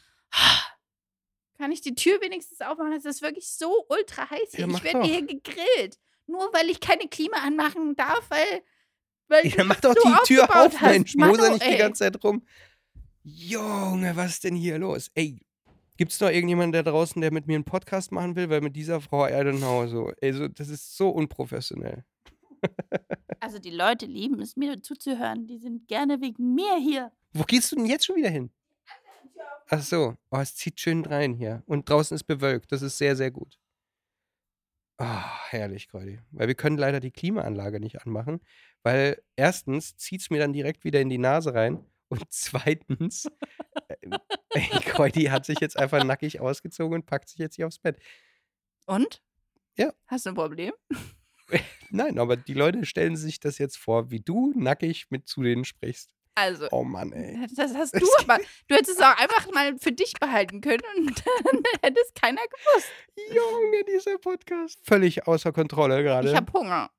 Kann ich die Tür wenigstens aufmachen? Es ist wirklich so ultra heiß hier. Ja, mach ich werde doch. hier gegrillt. Nur weil ich keine Klima anmachen darf, weil... weil Ja, du dann mach mich doch so die Tür aufgebaut auf, hast. Mensch. Mano, Moser nicht die ey. ganze Zeit rum. Junge, was ist denn hier los? Ey, Gibt's noch irgendjemanden da draußen, der mit mir 'n Podcast machen will? Weil mit dieser Frau, I don't know, so. Also, das ist so unprofessionell. Also, die Leute lieben es, mir zuzuhören. Die sind gerne wegen mir hier. Wo gehst du denn jetzt schon wieder hin? Ach so. Oh, es zieht schön rein hier und draußen ist bewölkt. Das ist sehr, sehr gut. Ah, herrlich, Claudi. Weil wir können leider die Klimaanlage nicht anmachen, weil erstens zieht's mir dann direkt wieder in die Nase rein und zweitens, ähm, Claudi hat sich jetzt einfach nackig ausgezogen und packt sich jetzt hier aufs Bett. Und? Ja. Hast du 'n Problem? Nein, aber die Leute stellen sich das jetzt vor, wie du nackig mit zu denen sprichst. Also, Oh Mann, ey. das hast du aber du hättest es auch einfach mal für dich behalten können und dann hätte es keiner gewusst. Junge, dieser Podcast. Völlig außer Kontrolle Ich grade. habe Hunger.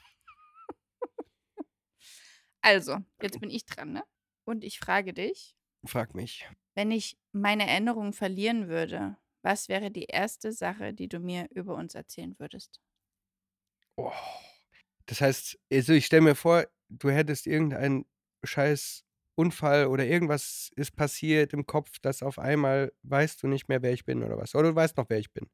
Also, jetzt bin ich dran, ne? Und ich frage dich Frag mich. wenn ich meine Erinnerung verlieren würde, was wäre die erste Sache, die du mir über uns erzählen würdest? Oh. Das heißt, also, ich stelle mir vor, du hättest irgendeinen scheiß Unfall oder irgendwas ist passiert im Kopf, dass auf einmal weißt du nicht mehr, wer ich bin oder was? Oder du weißt noch, wer ich bin?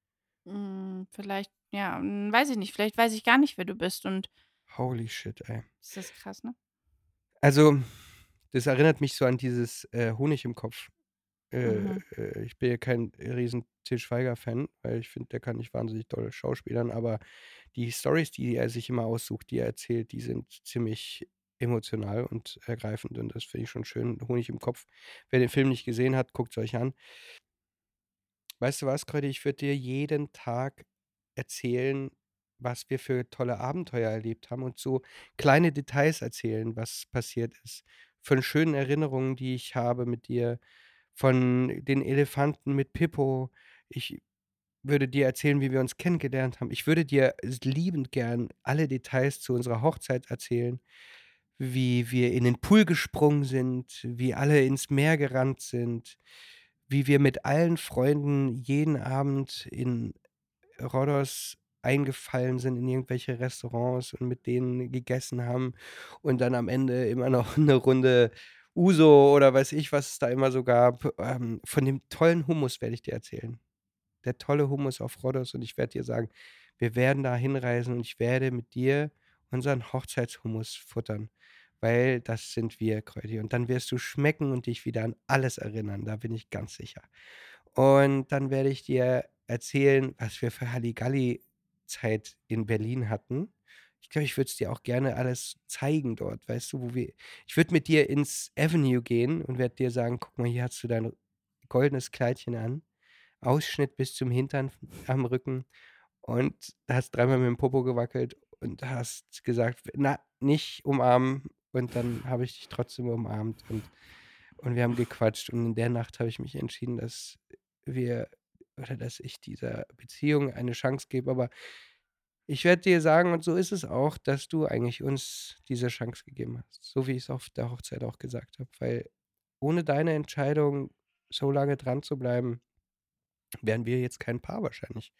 Hm, vielleicht ja, hm, weiß ich nicht. Vielleicht weiß ich gar nicht, wer du bist und Holy shit, ey. ist das krass, ne? Also, das erinnert mich so an dieses, äh, Honig im Kopf. Äh, Mhm. äh, ich bin ja kein riesen Til Schweiger-Fan, weil ich finde, der kann nicht wahnsinnig doll schauspielern, aber die Storys, die er sich immer aussucht, die er erzählt, die sind ziemlich emotional und ergreifend und das finde ich schon schön. Honig im Kopf. Wer den Film nicht gesehen hat, guckt's euch an. Weißt du was, Claudi? Ich würde dir jeden Tag erzählen, was wir für tolle Abenteuer erlebt haben und so kleine Details erzählen, was passiert ist. Von schönen Erinnerungen, die ich habe mit dir, von den Elefanten mit Pippo. Ich würde dir erzählen, wie wir uns kennengelernt haben. Ich würde dir s liebend gern alle Details zu unserer Hochzeit erzählen, wie wir in den Pool gesprungen sind, wie alle ins Meer gerannt sind, wie wir mit allen Freunden jeden Abend in Rhodos eingefallen sind in irgendwelche Restaurants und mit denen gegessen haben und dann am Ende immer noch 'ne Runde Uso oder weiß ich, was es da immer so gab. Ähm, von dem tollen Hummus werde ich dir erzählen. Der tolle Hummus auf Rhodos und ich werde dir sagen, wir werden da hinreisen und ich werde mit dir unseren Hochzeitshummus futtern, weil das sind wir, Claudi. Und dann wirst du schmecken und dich wieder an alles erinnern, da bin ich ganz sicher. Und dann werde ich dir erzählen, was wir für Halligalli-Zeit in Berlin hatten. Ich glaube, ich würde es dir auch gerne alles zeigen dort, weißt du, wo wir ich würde mit dir ins Avenue gehen und werde dir sagen: „Guck mal, hier hast du dein goldenes Kleidchen an, Ausschnitt bis zum Hintern am Rücken und hast dreimal mit dem Popo gewackelt und hast gesagt: ‚Na, nicht umarmen.‘“ Und dann habe ich dich trotzdem umarmt und und wir haben gequatscht und in der Nacht habe ich mich entschieden, dass wir oder dass ich dieser Beziehung eine Chance gebe, aber ich werde dir sagen, und so ist es auch, dass du eigentlich uns diese Chance gegeben hast, so wie ich's auf der Hochzeit auch gesagt habe, weil ohne deine Entscheidung, so lange dran zu bleiben, wären wir jetzt kein Paar wahrscheinlich.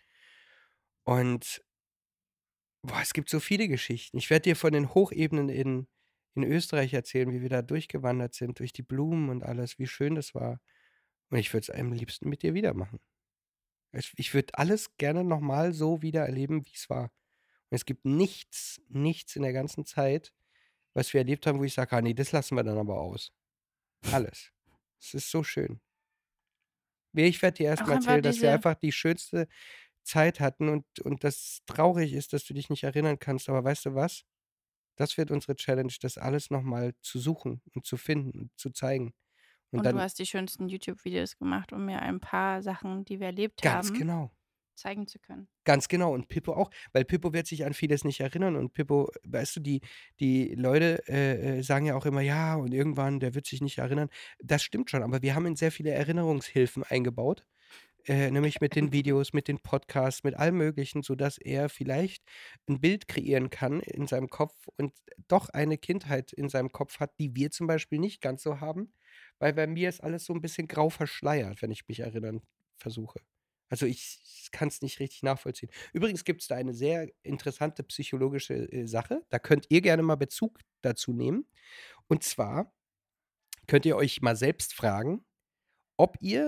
Und boah, es gibt so viele Geschichten. Ich werde dir von den Hochebenen in in Österreich erzählen, wie wir da durchgewandert sind, durch die Blumen und alles, wie schön das war. Und ich würde es am liebsten mit dir wieder machen. Ich ich würde alles gerne noch mal so wieder erleben, wie's war. Und es gibt nichts, nichts in der ganzen Zeit, was wir erlebt haben, wo ich sage: „Ah ne, das lassen wir dann aber aus.“ Alles. Es ist so schön. Ne, ich werde dir erst Auch mal einfach erzählen, dass wir diese einfach die schönste Zeit hatten und und das traurig ist, dass du dich nicht erinnern kannst, aber weißt du was? Das wird unsere Challenge, das alles noch mal zu suchen und zu finden und zu zeigen. Und Und du dann hast die schönsten YouTube-Videos gemacht, um mir ein paar Sachen, die wir erlebt Ganz haben, genau. zeigen zu können. Ganz genau und Pippo auch, weil Pippo wird sich an vieles nicht erinnern und Pippo weißt du, die die Leute, äh, äh, sagen ja auch immer: „Ja, und irgendwann, der wird sich nicht erinnern.“ Das stimmt schon, aber wir haben ihm sehr viele Erinnerungshilfen eingebaut, äh, nämlich mit den Videos, mit den Podcasts, mit allem Möglichen, sodass er vielleicht 'n Bild kreieren kann in seinem Kopf und doch eine Kindheit in seinem Kopf hat, die wir zum Beispiel nicht ganz so haben, weil bei mir ist alles so 'n bisschen grau verschleiert, wenn ich mich erinnern versuche. Also, ich ich kann's nicht richtig nachvollziehen. Übrigens gibt's da eine sehr interessante psychologische, äh, Sache, da könnt ihr gerne mal Bezug dazu nehmen. Und zwar könnt ihr euch mal selbst fragen, ob ihr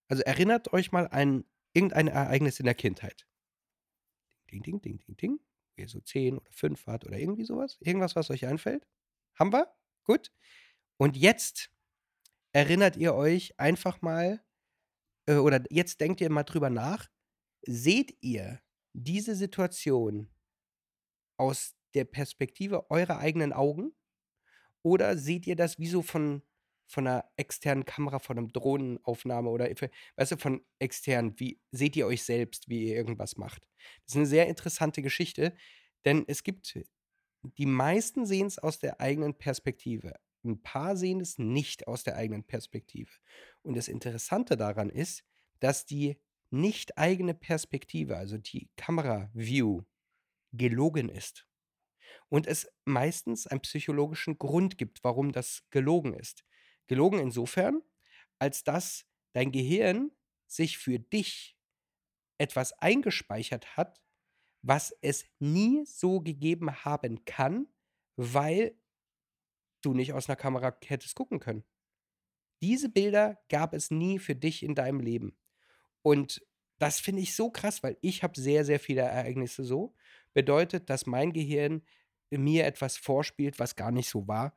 Also, erinnert euch mal an irgendein Ereignis in der Kindheit. Ding, ding, ding, ding, ding. Ihr so zehn oder fünf wart oder irgendwie sowas. Irgendwas, was euch einfällt? Haben wir? Gut. Und jetzt erinnert ihr euch einfach mal äh, oder jetzt denkt ihr mal drüber nach. Seht ihr diese Situation aus der Perspektive eurer eigenen Augen? Oder seht ihr das wie so von von 'ner externen Kamera, von 'nem Drohnenaufnahme oder f weißt du, von extern? Wie seht ihr euch selbst, wie ihr irgendwas macht? Das ist 'ne sehr interessante Geschichte, denn es gibt die meisten sehen's aus der eigenen Perspektive. 'N paar sehen es nicht aus der eigenen Perspektive. Und das Interessante daran ist, dass die nicht eigene Perspektive, also die Kamera-View, gelogen ist. Und es meistens einen psychologischen Grund gibt, warum das gelogen ist. Gelogen insofern, als dass dein Gehirn sich für dich etwas eingespeichert hat, was es nie so gegeben haben kann, weil du nicht aus 'ner Kamera hättest gucken können. Diese Bilder gab es nie für dich in deinem Leben. Und das finde ich so krass, weil ich habe sehr, sehr viele Ereignisse so. Bedeutet, dass mein Gehirn mir etwas vorspielt, was gar nicht so war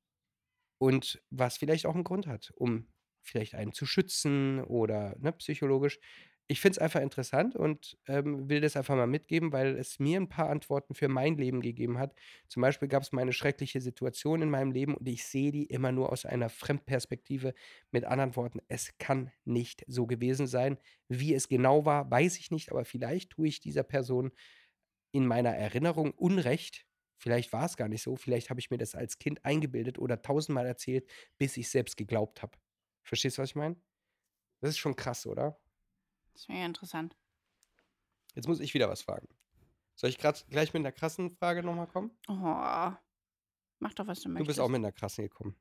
und was vielleicht auch 'n Grund hat, um vielleicht einen zu schützen oder, ne, psychologisch. Ich finde es einfach interessant und, ähm, will das einfach mal mitgeben, weil es mir 'n paar Antworten für mein Leben gegeben hat. Zum Beispiel gab's mal 'ne schreckliche Situation in meinem Leben und ich sehe die immer nur aus einer Fremdperspektive. Mit anderen Worten, es kann nicht so gewesen sein. Wie es genau war, weiß ich nicht, aber vielleicht tue ich dieser Person in meiner Erinnerung Unrecht. Vielleicht war's gar nicht so. Vielleicht habe ich mir das als Kind eingebildet oder tausendmal erzählt, bis ich's selbst geglaubt habe. Verstehst du, was ich meine? Das ist schon krass, oder? Das ist mega interessant. Jetzt muss ich wieder was fragen. Soll ich grad gleich mit 'ner krassen Frage noch mal kommen? Oh, mach doch, was du Du bist auch möchtest. mit 'ner krassen gekommen.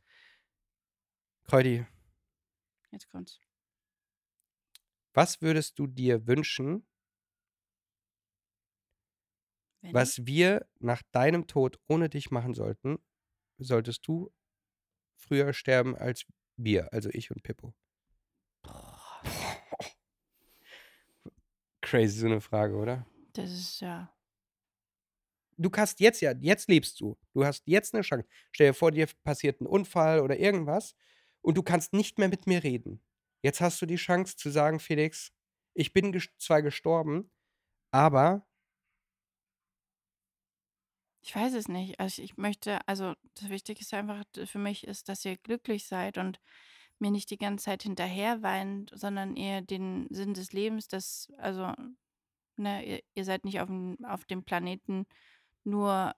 Keudi Jetzt kommt's. was würdest du dir wünschen Wenn? was wir nach deinem Tod ohne dich machen sollten, solltest du früher sterben als wir, also ich und Pippo? Boah. Crazy so 'ne Frage, oder? Das ist ja Du kannst jetzt ja jetzt lebst du. Du hast jetzt 'ne Chance. Stell dir vor, dir f passiert 'n Unfall oder irgendwas und du kannst nicht mehr mit mir reden. Jetzt hast du die Chance zu sagen: „Felix, ich bin ges zwar gestorben, aber“ Ich weiß es nicht. Also, ich möchte also, das Wichtigste einfach d für mich ist, dass ihr glücklich seid und mir nicht die ganze Zeit hinterher weint, sondern eher den Sinn des Lebens, das also, ne, ihr ihr seid nicht aufm auf dem Planeten nur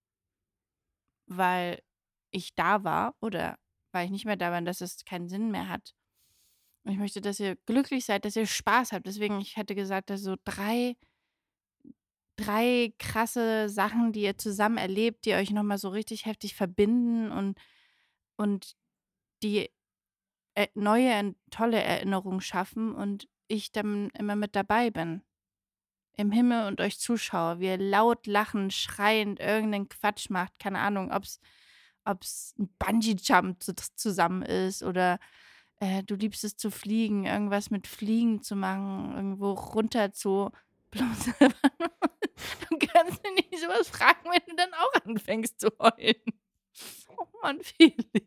weil ich da war oder weil ich nicht mehr da war und dass es keinen Sinn mehr hat. Und ich möchte, dass ihr glücklich seid, dass ihr Spaß habt. Deswegen ich hätte gesagt, dass so drei drei krasse Sachen, die ihr zusammen erlebt, die euch noch mal so richtig heftig verbinden und und die, äh, neue en tolle Erinnerungen schaffen und ich dann immer mit dabei bin im Himmel und euch zuschaue, wie ihr laut lachend, schreiend irgend 'nen Quatsch macht. Keine Ahnung, ob's ob's 'n Bungee-Jump zu zusammen ist oder, äh, du liebst es zu fliegen, irgendwas mit Fliegen zu machen, irgendwo runter zu Du kannst mich nicht so was fragen, wenn du dann auch anfängst zu heulen. Oh Mann, Felix.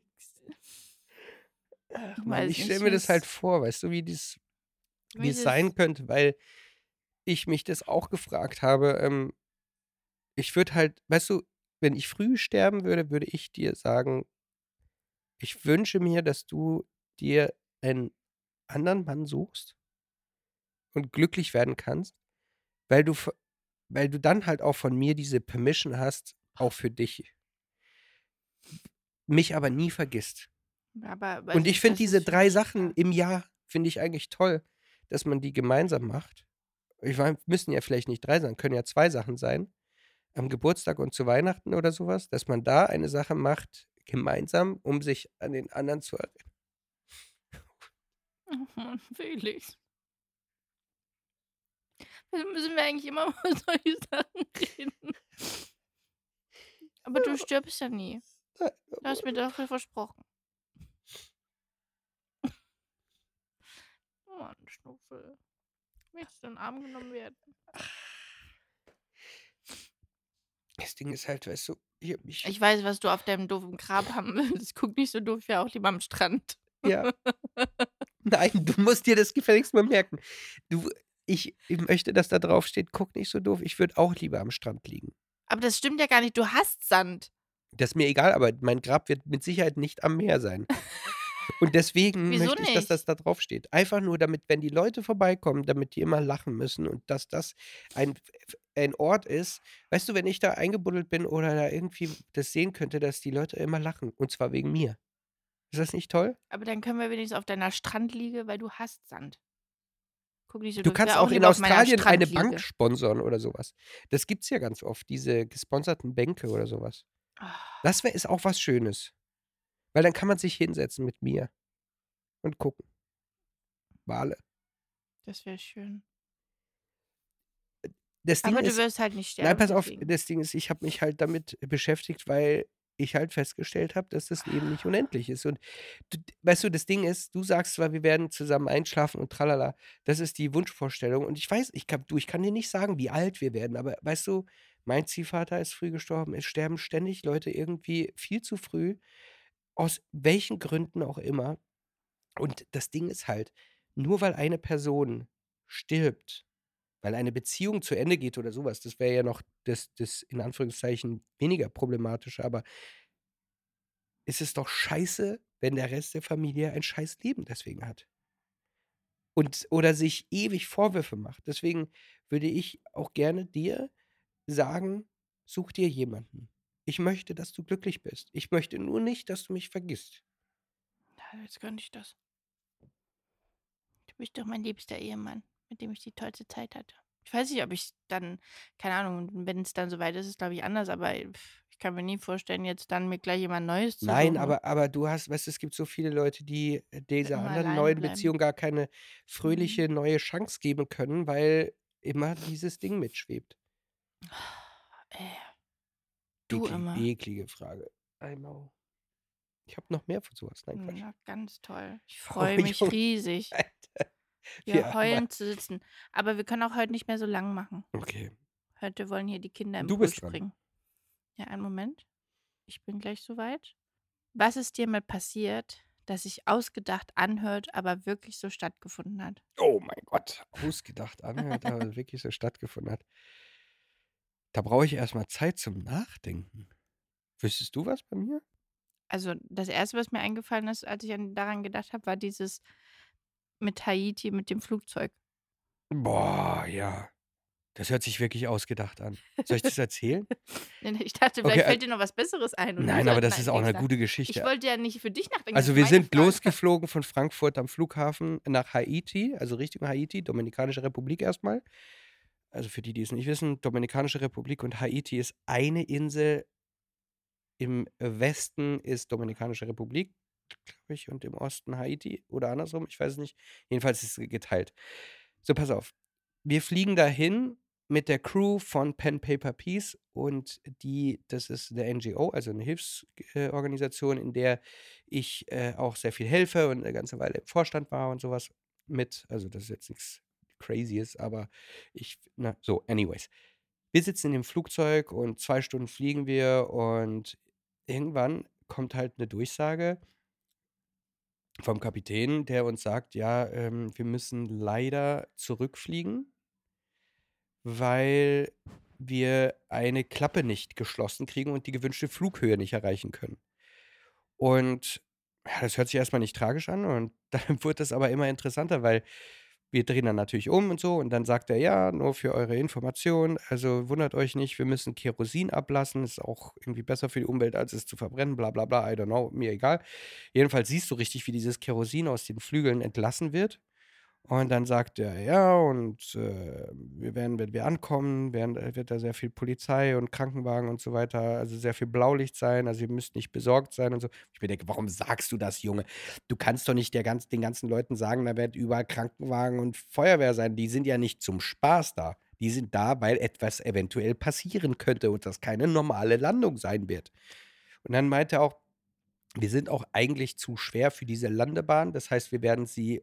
Ach Ich Mann, weiß ich stelle nicht, mir das halt wie's vor, weißt du, wie dies wie wie es das sein könnte, weil ich mich das auch gefragt habe. Ähm ich würde halt weißt du, wenn ich früh sterben würde, würde ich dir sagen ich wünsche mir, dass du dir einen anderen Mann suchst und glücklich werden kannst, weil du v weil du dann halt auch von mir diese Permission hast, auch für dich. Mich aber nie vergisst. Aber Und weiß ich nicht, finde das diese ist für drei mich Sachen klar. im Jahr finde ich eigentlich toll, dass man die gemeinsam macht. Ich meine, müssen ja vielleicht nicht drei sein, können ja zwei Sachen sein, am Geburtstag und zu Weihnachten oder so was, dass man da eine Sache macht gemeinsam, um sich an den anderen zu erinnern. Oh Mann, Felix. Wieso müssen wir eigentlich immer über solche Sachen reden? Aber du Ja. stirbst ja nie. Nein, Du hast aber mir doch versprochen. Mann, Schnuffel. Möchtest du in den Arm genommen werden? Das Ding ist halt, weißt du, ich hab mich. Ich weiß, was du auf deinem doofen Grab haben willst. Guck nicht so doof, ich wäre auch lieber am Strand. Ja. Nein, du musst dir das gefälligst mal merken. Du, ich, ich möchte, dass da drauf steht, guck nicht so doof, ich würde auch lieber am Strand liegen. Aber das stimmt ja gar nicht, du hast Sand. Das ist mir egal, aber mein Grab wird mit Sicherheit nicht am Meer sein. Und deswegen Wieso möchte ich, dass nicht? das da drauf steht. Einfach nur, damit, wenn die Leute vorbeikommen, damit die immer lachen müssen und dass das ein, ein Ort ist. Weißt du, wenn ich da eingebuddelt bin oder da irgendwie das sehen könnte, dass die Leute immer lachen. Und zwar wegen mir. Ist das nicht toll? Aber dann können wir wenigstens auf deiner Strandliege, weil du hast Sand. Guck nicht so Du doof, ich kannst wäre auch auch in lieber auf meiner Australien eine Strandliege. Bank sponsern oder sowas. Das gibt's ja ganz oft, diese gesponserten Bänke oder sowas. Ah, Das wär, ist auch was Schönes. Weil dann kann man sich hinsetzen mit mir und gucken. Wale. Das wäre schön. Das Ding Aber du ist, wirst halt nicht nein, sterben, pass auf, deswegen. das Ding ist, ich habe mich halt damit beschäftigt, weil ich halt festgestellt habe, dass das Leben nicht unendlich ist. Und du, weißt du, das Ding ist, du sagst zwar, wir werden zusammen einschlafen und tralala, das ist die Wunschvorstellung. Und ich weiß, ich kann, du, ich kann dir nicht sagen, wie alt wir werden, aber weißt du, mein Ziehvater ist früh gestorben, es sterben ständig Leute irgendwie viel zu früh, aus welchen Gründen auch immer. Und das Ding ist halt, nur weil eine Person stirbt, weil eine Beziehung zu Ende geht oder sowas, das wäre ja noch das das in Anführungszeichen weniger problematische, aber ist es doch scheiße, wenn der Rest der Familie ein scheiß Leben deswegen hat. Und oder sich ewig Vorwürfe macht. Deswegen würde ich auch gerne dir sagen: „Such dir jemanden. Ich möchte, dass du glücklich bist. Ich möchte nur nicht, dass du mich vergisst.“ Ja, jetzt könnte ich das. Du bist doch mein liebster Ehemann, mit dem ich die tollste Zeit hatte. Ich weiß nicht, ob ich dann, keine Ahnung, wenn es dann soweit ist, ist es, glaube ich, anders, aber pff, ich kann mir nie vorstellen, jetzt dann mir gleich jemand Neues zu Nein, suchen. aber aber du hast weißt du, es gibt so viele Leute, die, äh, dieser immer anderen alleine neuen bleiben. Beziehung gar keine Mhm. fröhliche neue Chance geben können, weil immer dieses Ding mitschwebt. Äh, du Eklig immer. eklige Frage. I know. Ich habe noch mehr von so was. Nein, Quatsch. Na, ganz toll. Ich Oh, freue mich Junge, riesig, Alter. hier Wir haben heulend zu sitzen. Aber wir können auch heute nicht mehr so lang machen. okay. Heute wollen hier die Kinder im Du Pool bist dran. springen. Ja, einen Moment. Ich bin gleich soweit. Was ist dir mal passiert, das sich ausgedacht anhört, aber wirklich so stattgefunden hat? Oh mein Gott, ausgedacht anhört, aber wirklich so stattgefunden hat. Da brauche ich erst mal Zeit zum Nachdenken. Wüsstest du was bei mir? Also, das Erste, was mir eingefallen ist, als ich an daran gedacht habe, war dieses mit Haiti mit dem Flugzeug. Boah, ja. Das hört sich wirklich ausgedacht an. Soll ich das erzählen? Nee, nee, ich dachte, Okay, vielleicht al fällt dir noch was Besseres ein und wir nein, aber sollten das ist auch eigentlich 'ne nach gute Ich Geschichte. wollte ja nicht für dich nachdenken, das Also, ist wir meine sind Frage. losgeflogen von Frankfurt am Flughafen nach Haiti, also Richtung Haiti, Dominikanische Republik erst mal. Also, für die, die es nicht wissen, Dominikanische Republik und Haiti ist eine Insel. Im Westen ist Dominikanische Republik, glaube ich, und im Osten Haiti oder andersrum, ich weiß es nicht. Jedenfalls ist es geteilt. So, pass auf. Wir fliegen dahin mit der Crew von Pen Paper Peace und die das ist 'ne N G O, also 'ne Hilfsorganisation, äh, Organisation, in der ich, äh, auch sehr viel helfe und 'ne ganze Weile im Vorstand war und so was mit. Also, das ist jetzt nix Crazyes, aber ich na, so, anyways. Wir sitzen in dem Flugzeug und zwei Stunden fliegen wir und irgendwann kommt halt 'ne Durchsage vom Kapitän, der uns sagt: „Ja, ähm, wir müssen leider zurückfliegen, weil wir eine Klappe nicht geschlossen kriegen und die gewünschte Flughöhe nicht erreichen können.“ Und ja, das hört sich erst mal nicht tragisch an und dann wurde das aber immer interessanter, weil wir drehen dann natürlich um und so und dann sagt er: „Ja, nur für eure Information, also wundert euch nicht, wir müssen Kerosin ablassen, ist auch irgendwie besser für die Umwelt, als es zu verbrennen, bla bla bla, I don't know, mir egal.“ Jedenfalls siehst du richtig, wie dieses Kerosin aus den Flügeln entlassen wird. Und dann sagt er: „Ja, und, äh, wir werden wenn wir ankommen, werden äh, wird da sehr viel Polizei und Krankenwagen und so weiter, also sehr viel Blaulicht sein, also ihr müsst nicht besorgt sein“ und so. Ich mir denke: „Warum sagst du das, Junge? Du kannst doch nicht der ganz den ganzen Leuten sagen, da wird überall Krankenwagen und Feuerwehr sein. Die sind ja nicht zum Spaß da. Die sind da, weil etwas eventuell passieren könnte und das keine normale Landung sein wird.“ Und dann meinte er auch: „Wir sind auch eigentlich zu schwer für diese Landebahn. Das heißt, wir werden sie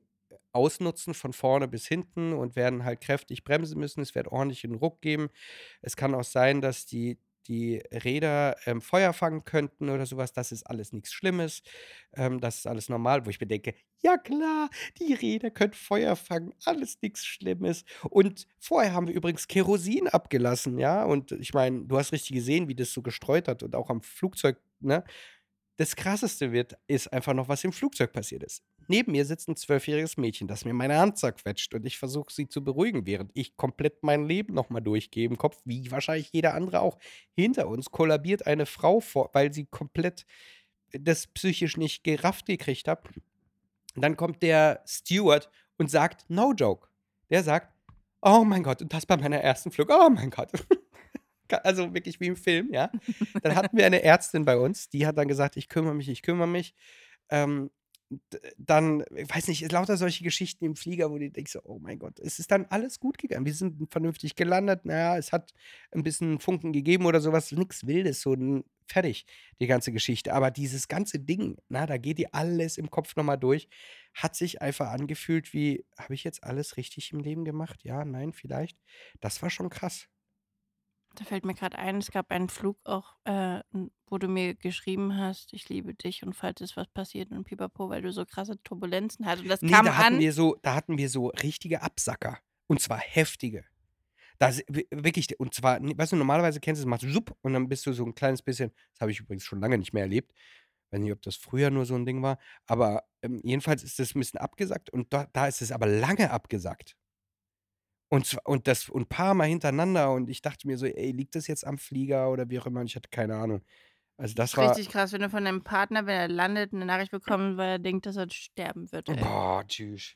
ausnutzen von vorne bis hinten und werden halt kräftig bremsen müssen. Es wird ordentlich 'n Ruck geben. Es kann auch sein, dass die die Räder, ähm, Feuer fangen könnten oder so was. Das ist alles nix Schlimmes. Ähm, das ist alles normal, wo ich mir denke: „Ja klar, die Räder können Feuer fangen, alles nix Schlimmes.“ Und vorher haben wir übrigens Kerosin abgelassen, ja? Und ich meine, du hast richtig gesehen, wie das so gestreut hat und auch am Flugzeug, ne? Das Krasseste wird ist einfach noch, was im Flugzeug passiert ist. Neben mir sitzt 'n zwölfjähriges Mädchen, das mir meine Hand zerquetscht und ich versuche, sie zu beruhigen, während ich komplett mein Leben noch mal durchgehe im Kopf, wie wahrscheinlich jeder andere auch. Hinter uns kollabiert eine Frau vor, weil sie komplett das psychisch nicht gerafft gekriegt hat. Und dann kommt der Steward und sagt no joke. Der sagt: „Oh mein Gott, und das bei meiner ersten Flug. Oh mein Gott.“ Ka also wirklich wie im Film, ja? Dann hatten wir eine Ärztin bei uns, die hat dann gesagt: „Ich kümmere mich, ich kümmere mich.“ Ähm, d dann, ich weiß nicht, lauter solche Geschichten im Flieger, wo du denkst so: „Oh mein Gott.“ Es ist dann alles gut gegangen. Wir sind vernünftig gelandet. Na ja, es hat 'n bisschen Funken gegeben oder so was, nix Wildes, so 'n fertig, die ganze Geschichte. Aber dieses ganze Ding, na, da geht dir alles im Kopf noch mal durch. Hat sich einfach angefühlt wie: „Habe ich jetzt alles richtig im Leben gemacht? Ja, nein, vielleicht?“ Das war schon krass. Da fällt mir grad ein, es gab einen Flug auch, äh, hm, wo du mir geschrieben hast: „Ich liebe dich und falls es was passiert und Pipapo“, weil du so krasse Turbulenzen hattest. Und das Ne, kam da hatten an wir so da hatten wir so richtige Absacker und zwar heftige. Da si wi wirklich, und zwar, n weißt du, normalerweise kennst du, es macht „supp“ und dann bist du so 'n kleines bisschen, das habe ich übrigens schon lange nicht mehr erlebt. Weiß nicht, ob das früher nur so 'n Ding war, aber, ähm, jedenfalls ist das 'n bisschen abgesackt und da da ist es aber lange abgesackt. Und zw und das und paarmal hintereinander und ich dachte mir so: „Ey, liegt das jetzt am Flieger oder wie auch immer?“ Und ich hatte keine Ahnung. Also, das Ist war richtig krass, wenn du von deinem Partner, wenn er landet, 'ne Nachricht bekommt, weil er denkt, dass er sterben wird, ey. Boah, tschüss.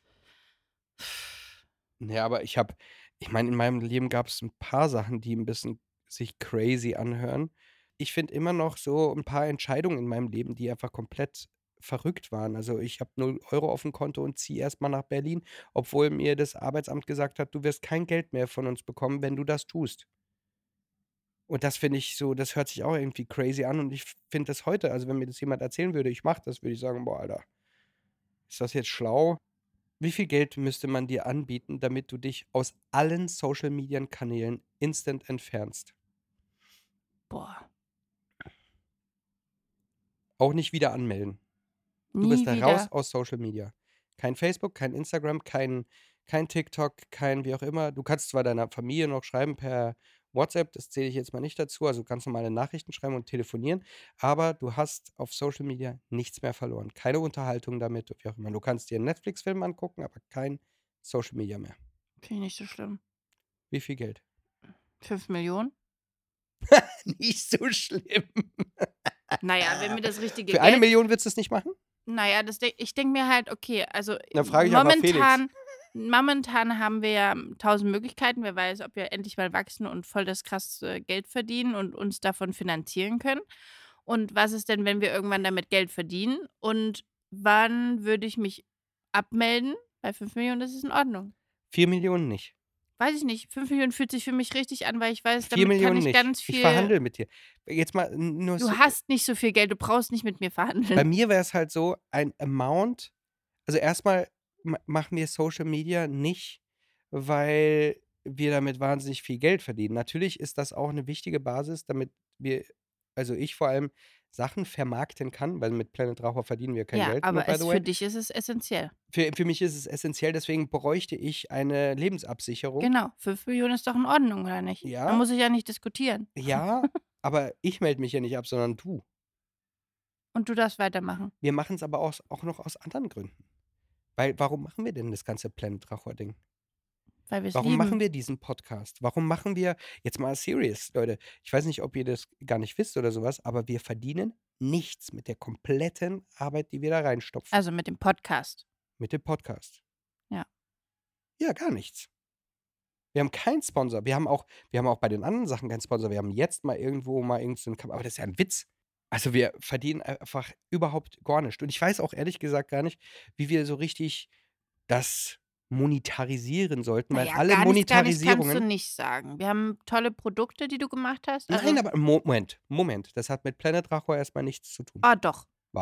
Ne, aber ich habe ich meine, in meinem Leben gab's 'n paar Sachen, die 'n bisschen sich crazy anhören. Ich finde immer noch so 'n paar Entscheidungen in meinem Leben, die einfach komplett verrückt waren. Also, ich habe null Euro aufm Konto und ziehe erst mal nach Berlin, obwohl mir das Arbeitsamt gesagt hat: „Du wirst kein Geld mehr von uns bekommen, wenn du das tust.“ Und das finde ich so, das hört sich auch irgendwie crazy an und ich f finde das heute, also, wenn mir das jemand erzählen würde, ich mache das, würde ich sagen: „Boah, Alter, ist das jetzt schlau?“ Wie viel Geld müsste man dir anbieten, damit du dich aus allen Social-Medien-Kanälen instant entfernst? Boah. Auch nicht wieder anmelden. Du Nie bist da raus wieder. aus Social Media. Kein Facebook, kein Instagram, kein kein TikTok, kein wie auch immer. Du kannst zwar deiner Familie noch schreiben per WhatsApp, das zähle ich jetzt mal nicht dazu, also ganz normale Nachrichten schreiben und telefonieren, aber du hast auf Social Media nichts mehr verloren. Keine Unterhaltung damit, wie auch immer. Du kannst dir 'n Netflix-Film angucken, aber kein Social Media mehr. Finde ich nicht so schlimm. Wie viel Geld? fünf Millionen? Nicht so schlimm. Na ja, wenn mir das richtige Für eine Geld Million würdest du's nicht machen? Na ja, das de ich denke mir halt, okay, also, Dann frage ich einfach Felix. momentan momentan haben wir ja tausend Möglichkeiten. Wer weiß, ob wir endlich mal wachsen und voll das krasse Geld verdienen und uns davon finanzieren können. Und was ist denn, wenn wir irgendwann damit Geld verdienen? Und wann würde ich mich abmelden? Bei fünf Millionen ist es in Ordnung. vier Millionen nicht. Weiß ich nicht. fünf Millionen fühlt sich für mich richtig an, weil ich weiß, vier damit kann Millionen ich nicht. ganz Ich viel verhandle mit dir. Jetzt mal n nur Du so hast nicht so viel Geld, du brauchst nicht mit mir Bei verhandeln. mir wäre es halt so, ein Amount also, erst mal ma machen wir Social Media nicht, weil wir damit wahnsinnig viel Geld verdienen. Natürlich ist das auch 'ne wichtige Basis, damit wir also, ich vor allem Sachen vermarkten kann, weil mit Planet Raucher verdienen wir kein Ja, Geld, nur aber by es the für way. dich ist es essenziell. Für für mich ist es essenziell, deswegen bräuchte ich eine Lebensabsicherung. Genau, fünf Millionen ist doch in Ordnung, oder nicht? Da Ja. muss ich ja nicht diskutieren. Ja, aber ich melde mich ja nicht ab, sondern du. Und du darfst weitermachen. Wir machen's aber aus auch noch aus anderen Gründen. Weil warum machen wir denn das ganze Planet Raucher Ding? Weil wir's Warum machen lieben. wir diesen Podcast? Warum machen wir jetzt mal serious, Leute, ich weiß nicht, ob ihr das gar nicht wisst oder so was, aber wir verdienen nichts mit der kompletten Arbeit, die wir da reinstopfen. Also, mit dem Podcast? Mit dem Podcast. Ja. Ja, gar nichts. Wir haben keinen Sponsor. Wir haben auch wir haben auch bei den anderen Sachen keinen Sponsor. Wir haben jetzt mal irgendwo mal irgend so 'n Kam aber das ist ja 'n Witz. Also, wir verdienen einfach überhaupt gar nicht. Und ich weiß auch ehrlich gesagt gar nicht, wie wir so richtig das monetarisieren sollten, Na weil ja, alle gar nichts gar nichts kannst du Monetarisierungen nicht sagen. Wir haben tolle Produkte, die du gemacht hast, Nein, also aber Moment, Moment, das hat mit Planet Raucher erst mal nichts zu tun. Ah, doch. Was?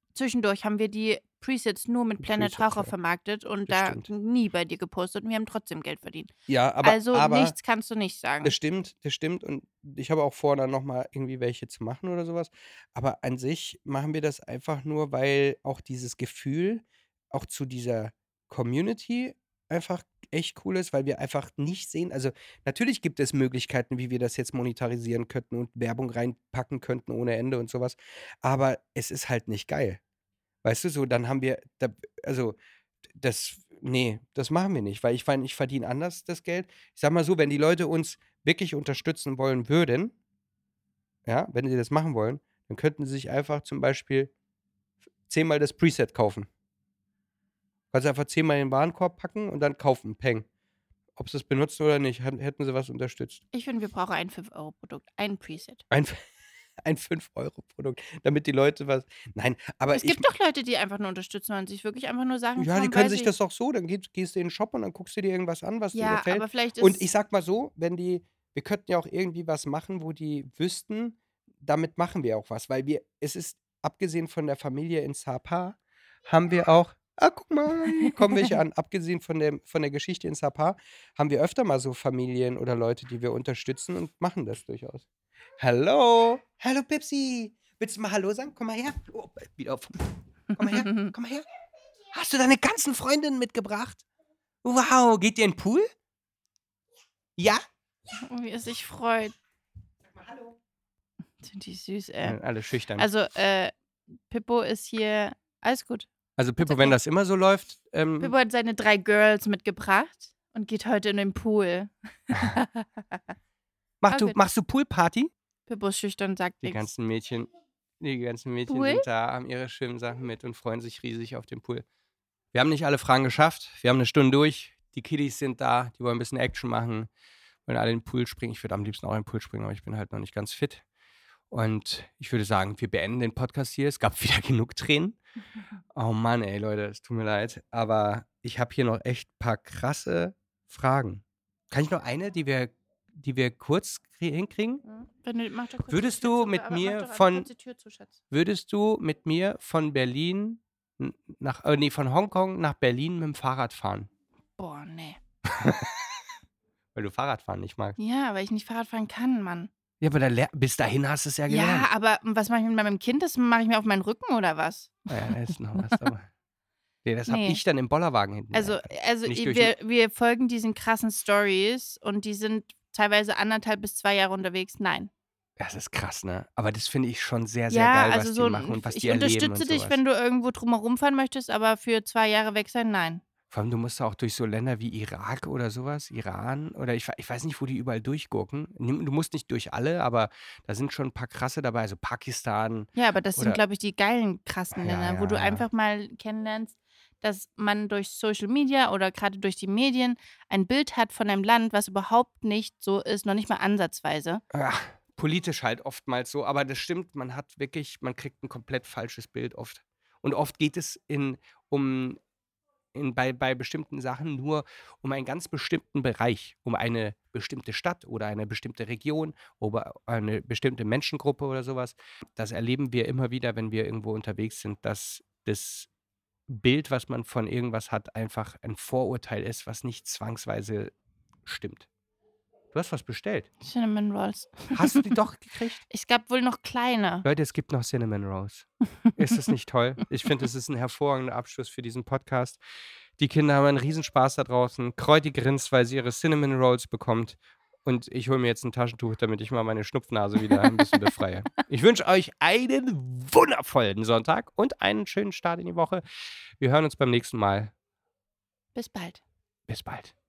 zwischendurch haben wir die Presets nur mit Planet Presets, Raucher ja. vermarktet und Das da stimmt. nie bei dir gepostet und wir haben trotzdem Geld verdient. Ja, aber Also aber nichts kannst du nicht sagen. das stimmt, das stimmt und ich habe auch vor, dann noch mal irgendwie welche zu machen oder sowas. Aber an sich machen wir das einfach nur, weil auch dieses Gefühl auch zu dieser Community einfach echt cool ist, weil wir einfach nicht sehen also, natürlich gibt es Möglichkeiten, wie wir das jetzt monetarisieren könnten und Werbung reinpacken könnten ohne Ende und sowas, aber es ist halt nicht geil. Weißt du, so, dann haben wir da also, das nee, das machen wir nicht, weil ich meine, ich verdiene anders das Geld. Ich sage mal so, wenn die Leute uns wirklich unterstützen wollen würden, ja, wenn sie das machen wollen, dann könnten sie sich einfach zum Beispiel zehnmal das Preset kaufen. Kannst einfach zehnmal in den Warenkorb packen und dann kaufen, peng. Ob sie es benutzen oder nicht, hätten hätten sie was unterstützt. Ich finde, wir brauchen ein fünf Euro Produkt, ein Preset. Ein ein fünf Euro Produkt, damit die Leute was nein, aber Es ich gibt doch Leute, die einfach nur unterstützen und sich wirklich einfach nur Sachen ja, die kaufen, können weil sich sie das auch so dann gehst gehst du in den Shop und dann guckst du dir irgendwas an, was dir Ja, gefällt. aber vielleicht Und ich ist sage mal so, wenn die wir könnten ja auch irgendwie was machen, wo die wüssten, damit machen wir auch was, weil wir es ist abgesehen von der Familie in Sapa haben wir auch ah, guck mal, hier kommen welche an. Abgesehen von dem von der Geschichte in Sapa haben wir öfter mal so Familien oder Leute, die wir unterstützen und machen das durchaus. Hallo, hallo Pipsi. Willst du mal hallo sagen? Komm mal her. Oh, wieder auf. Komm mal her, komm mal her. Hast du deine ganzen Freundinnen mitgebracht? Wow, geht ihr in den Pool? Ja? Oh, wie er sich freut. Sag mal hallo. Sind die süß, ey. Äh, alle schüchtern. Also, äh, Pippo ist hier alles gut. Also Pippo, okay. wenn das immer so läuft, ähm, Pippo hat seine drei Girls mitgebracht und geht heute in den Pool. mach Ah, du, gut. machst du Poolparty? Pippo ist schüchtern und sagt Die nichts. ganzen Mädchen, die ganzen Mädchen Pool? sind da, haben ihre Schwimmsachen mit und freuen sich riesig auf den Pool. Wir haben nicht alle Fragen geschafft. Wir haben eine Stunde durch. Die Kiddies sind da, die wollen ein bisschen Action machen, wollen alle in den Pool springen. Ich würde am liebsten auch in den Pool springen, aber ich bin halt noch nicht ganz fit. Und ich würde sagen, wir beenden den Podcast hier. Es gab wieder genug Tränen. Oh Mann, ey, Leute, es tut mir leid. Aber ich habe hier noch echt ein paar krasse Fragen. Kann ich noch eine, die wir, die wir kurz krie- hinkriegen? Wenn du, mach doch kurz Würdest die Tür du zu, mit aber mir mach doch einfach von- kurz die Tür zu, Schatz. Würdest du mit mir von Berlin n- nach, äh, nee, von Hongkong nach Berlin mit dem Fahrrad fahren? Boah, nee. Weil du Fahrradfahren nicht magst. Ja, weil ich nicht Fahrrad fahren kann, Mann. Ja, aber da ler- bis dahin hast du es ja gelernt. Ja, aber was mache ich mit meinem Kind? Das mache ich mir auf meinen Rücken oder was? Ja, da ist noch was dabei. Nee, das habe Nee. ich dann im Bollerwagen hinten. Also, gehabt. also Nicht i- durch wir, wir folgen diesen krassen Stories und die sind teilweise anderthalb bis zwei Jahre unterwegs. Nein. Das ist krass, ne? Aber das finde ich schon sehr, sehr Ja, geil, also was so, die machen und was ich die erleben unterstütze und dich, sowas. wenn du irgendwo drumherum fahren möchtest, aber für zwei Jahre weg sein, nein. Vor allem, du musst auch durch so Länder wie Irak oder sowas, Iran oder ich, we- ich weiß nicht, wo die überall durchgurken. Nimm- Du musst nicht durch alle, aber da sind schon ein paar krasse dabei, also Pakistan. Ja, aber das Oder- sind, glaube ich, die geilen, krassen Ja, Länder, wo du ja. einfach mal kennenlernst, dass man durch Social Media oder gerade durch die Medien ein Bild hat von einem Land, was überhaupt nicht so ist, noch nicht mal ansatzweise. Ja, politisch halt oftmals so, aber das stimmt, man hat wirklich, man kriegt ein komplett falsches Bild oft. Und oft geht es in, um, in, bei, bei bestimmten Sachen nur um einen ganz bestimmten Bereich, um eine bestimmte Stadt oder eine bestimmte Region oder eine bestimmte Menschengruppe oder sowas. Das erleben wir immer wieder, wenn wir irgendwo unterwegs sind, dass das Bild, was man von irgendwas hat, einfach ein Vorurteil ist, was nicht zwangsweise stimmt. Du hast was bestellt. Cinnamon Rolls. Hast du die doch gekriegt? Es gab wohl noch kleine. Leute, es gibt noch Cinnamon Rolls. Ist das nicht toll? Ich finde, es ist ein hervorragender Abschluss für diesen Podcast. Die Kinder haben einen Riesenspaß da draußen. Kreuti grinst, weil sie ihre Cinnamon Rolls bekommt. Und ich hole mir jetzt ein Taschentuch, damit ich mal meine Schnupfnase wieder ein bisschen befreie. Ich wünsche euch einen wundervollen Sonntag und einen schönen Start in die Woche. Wir hören uns beim nächsten Mal. Bis bald. Bis bald.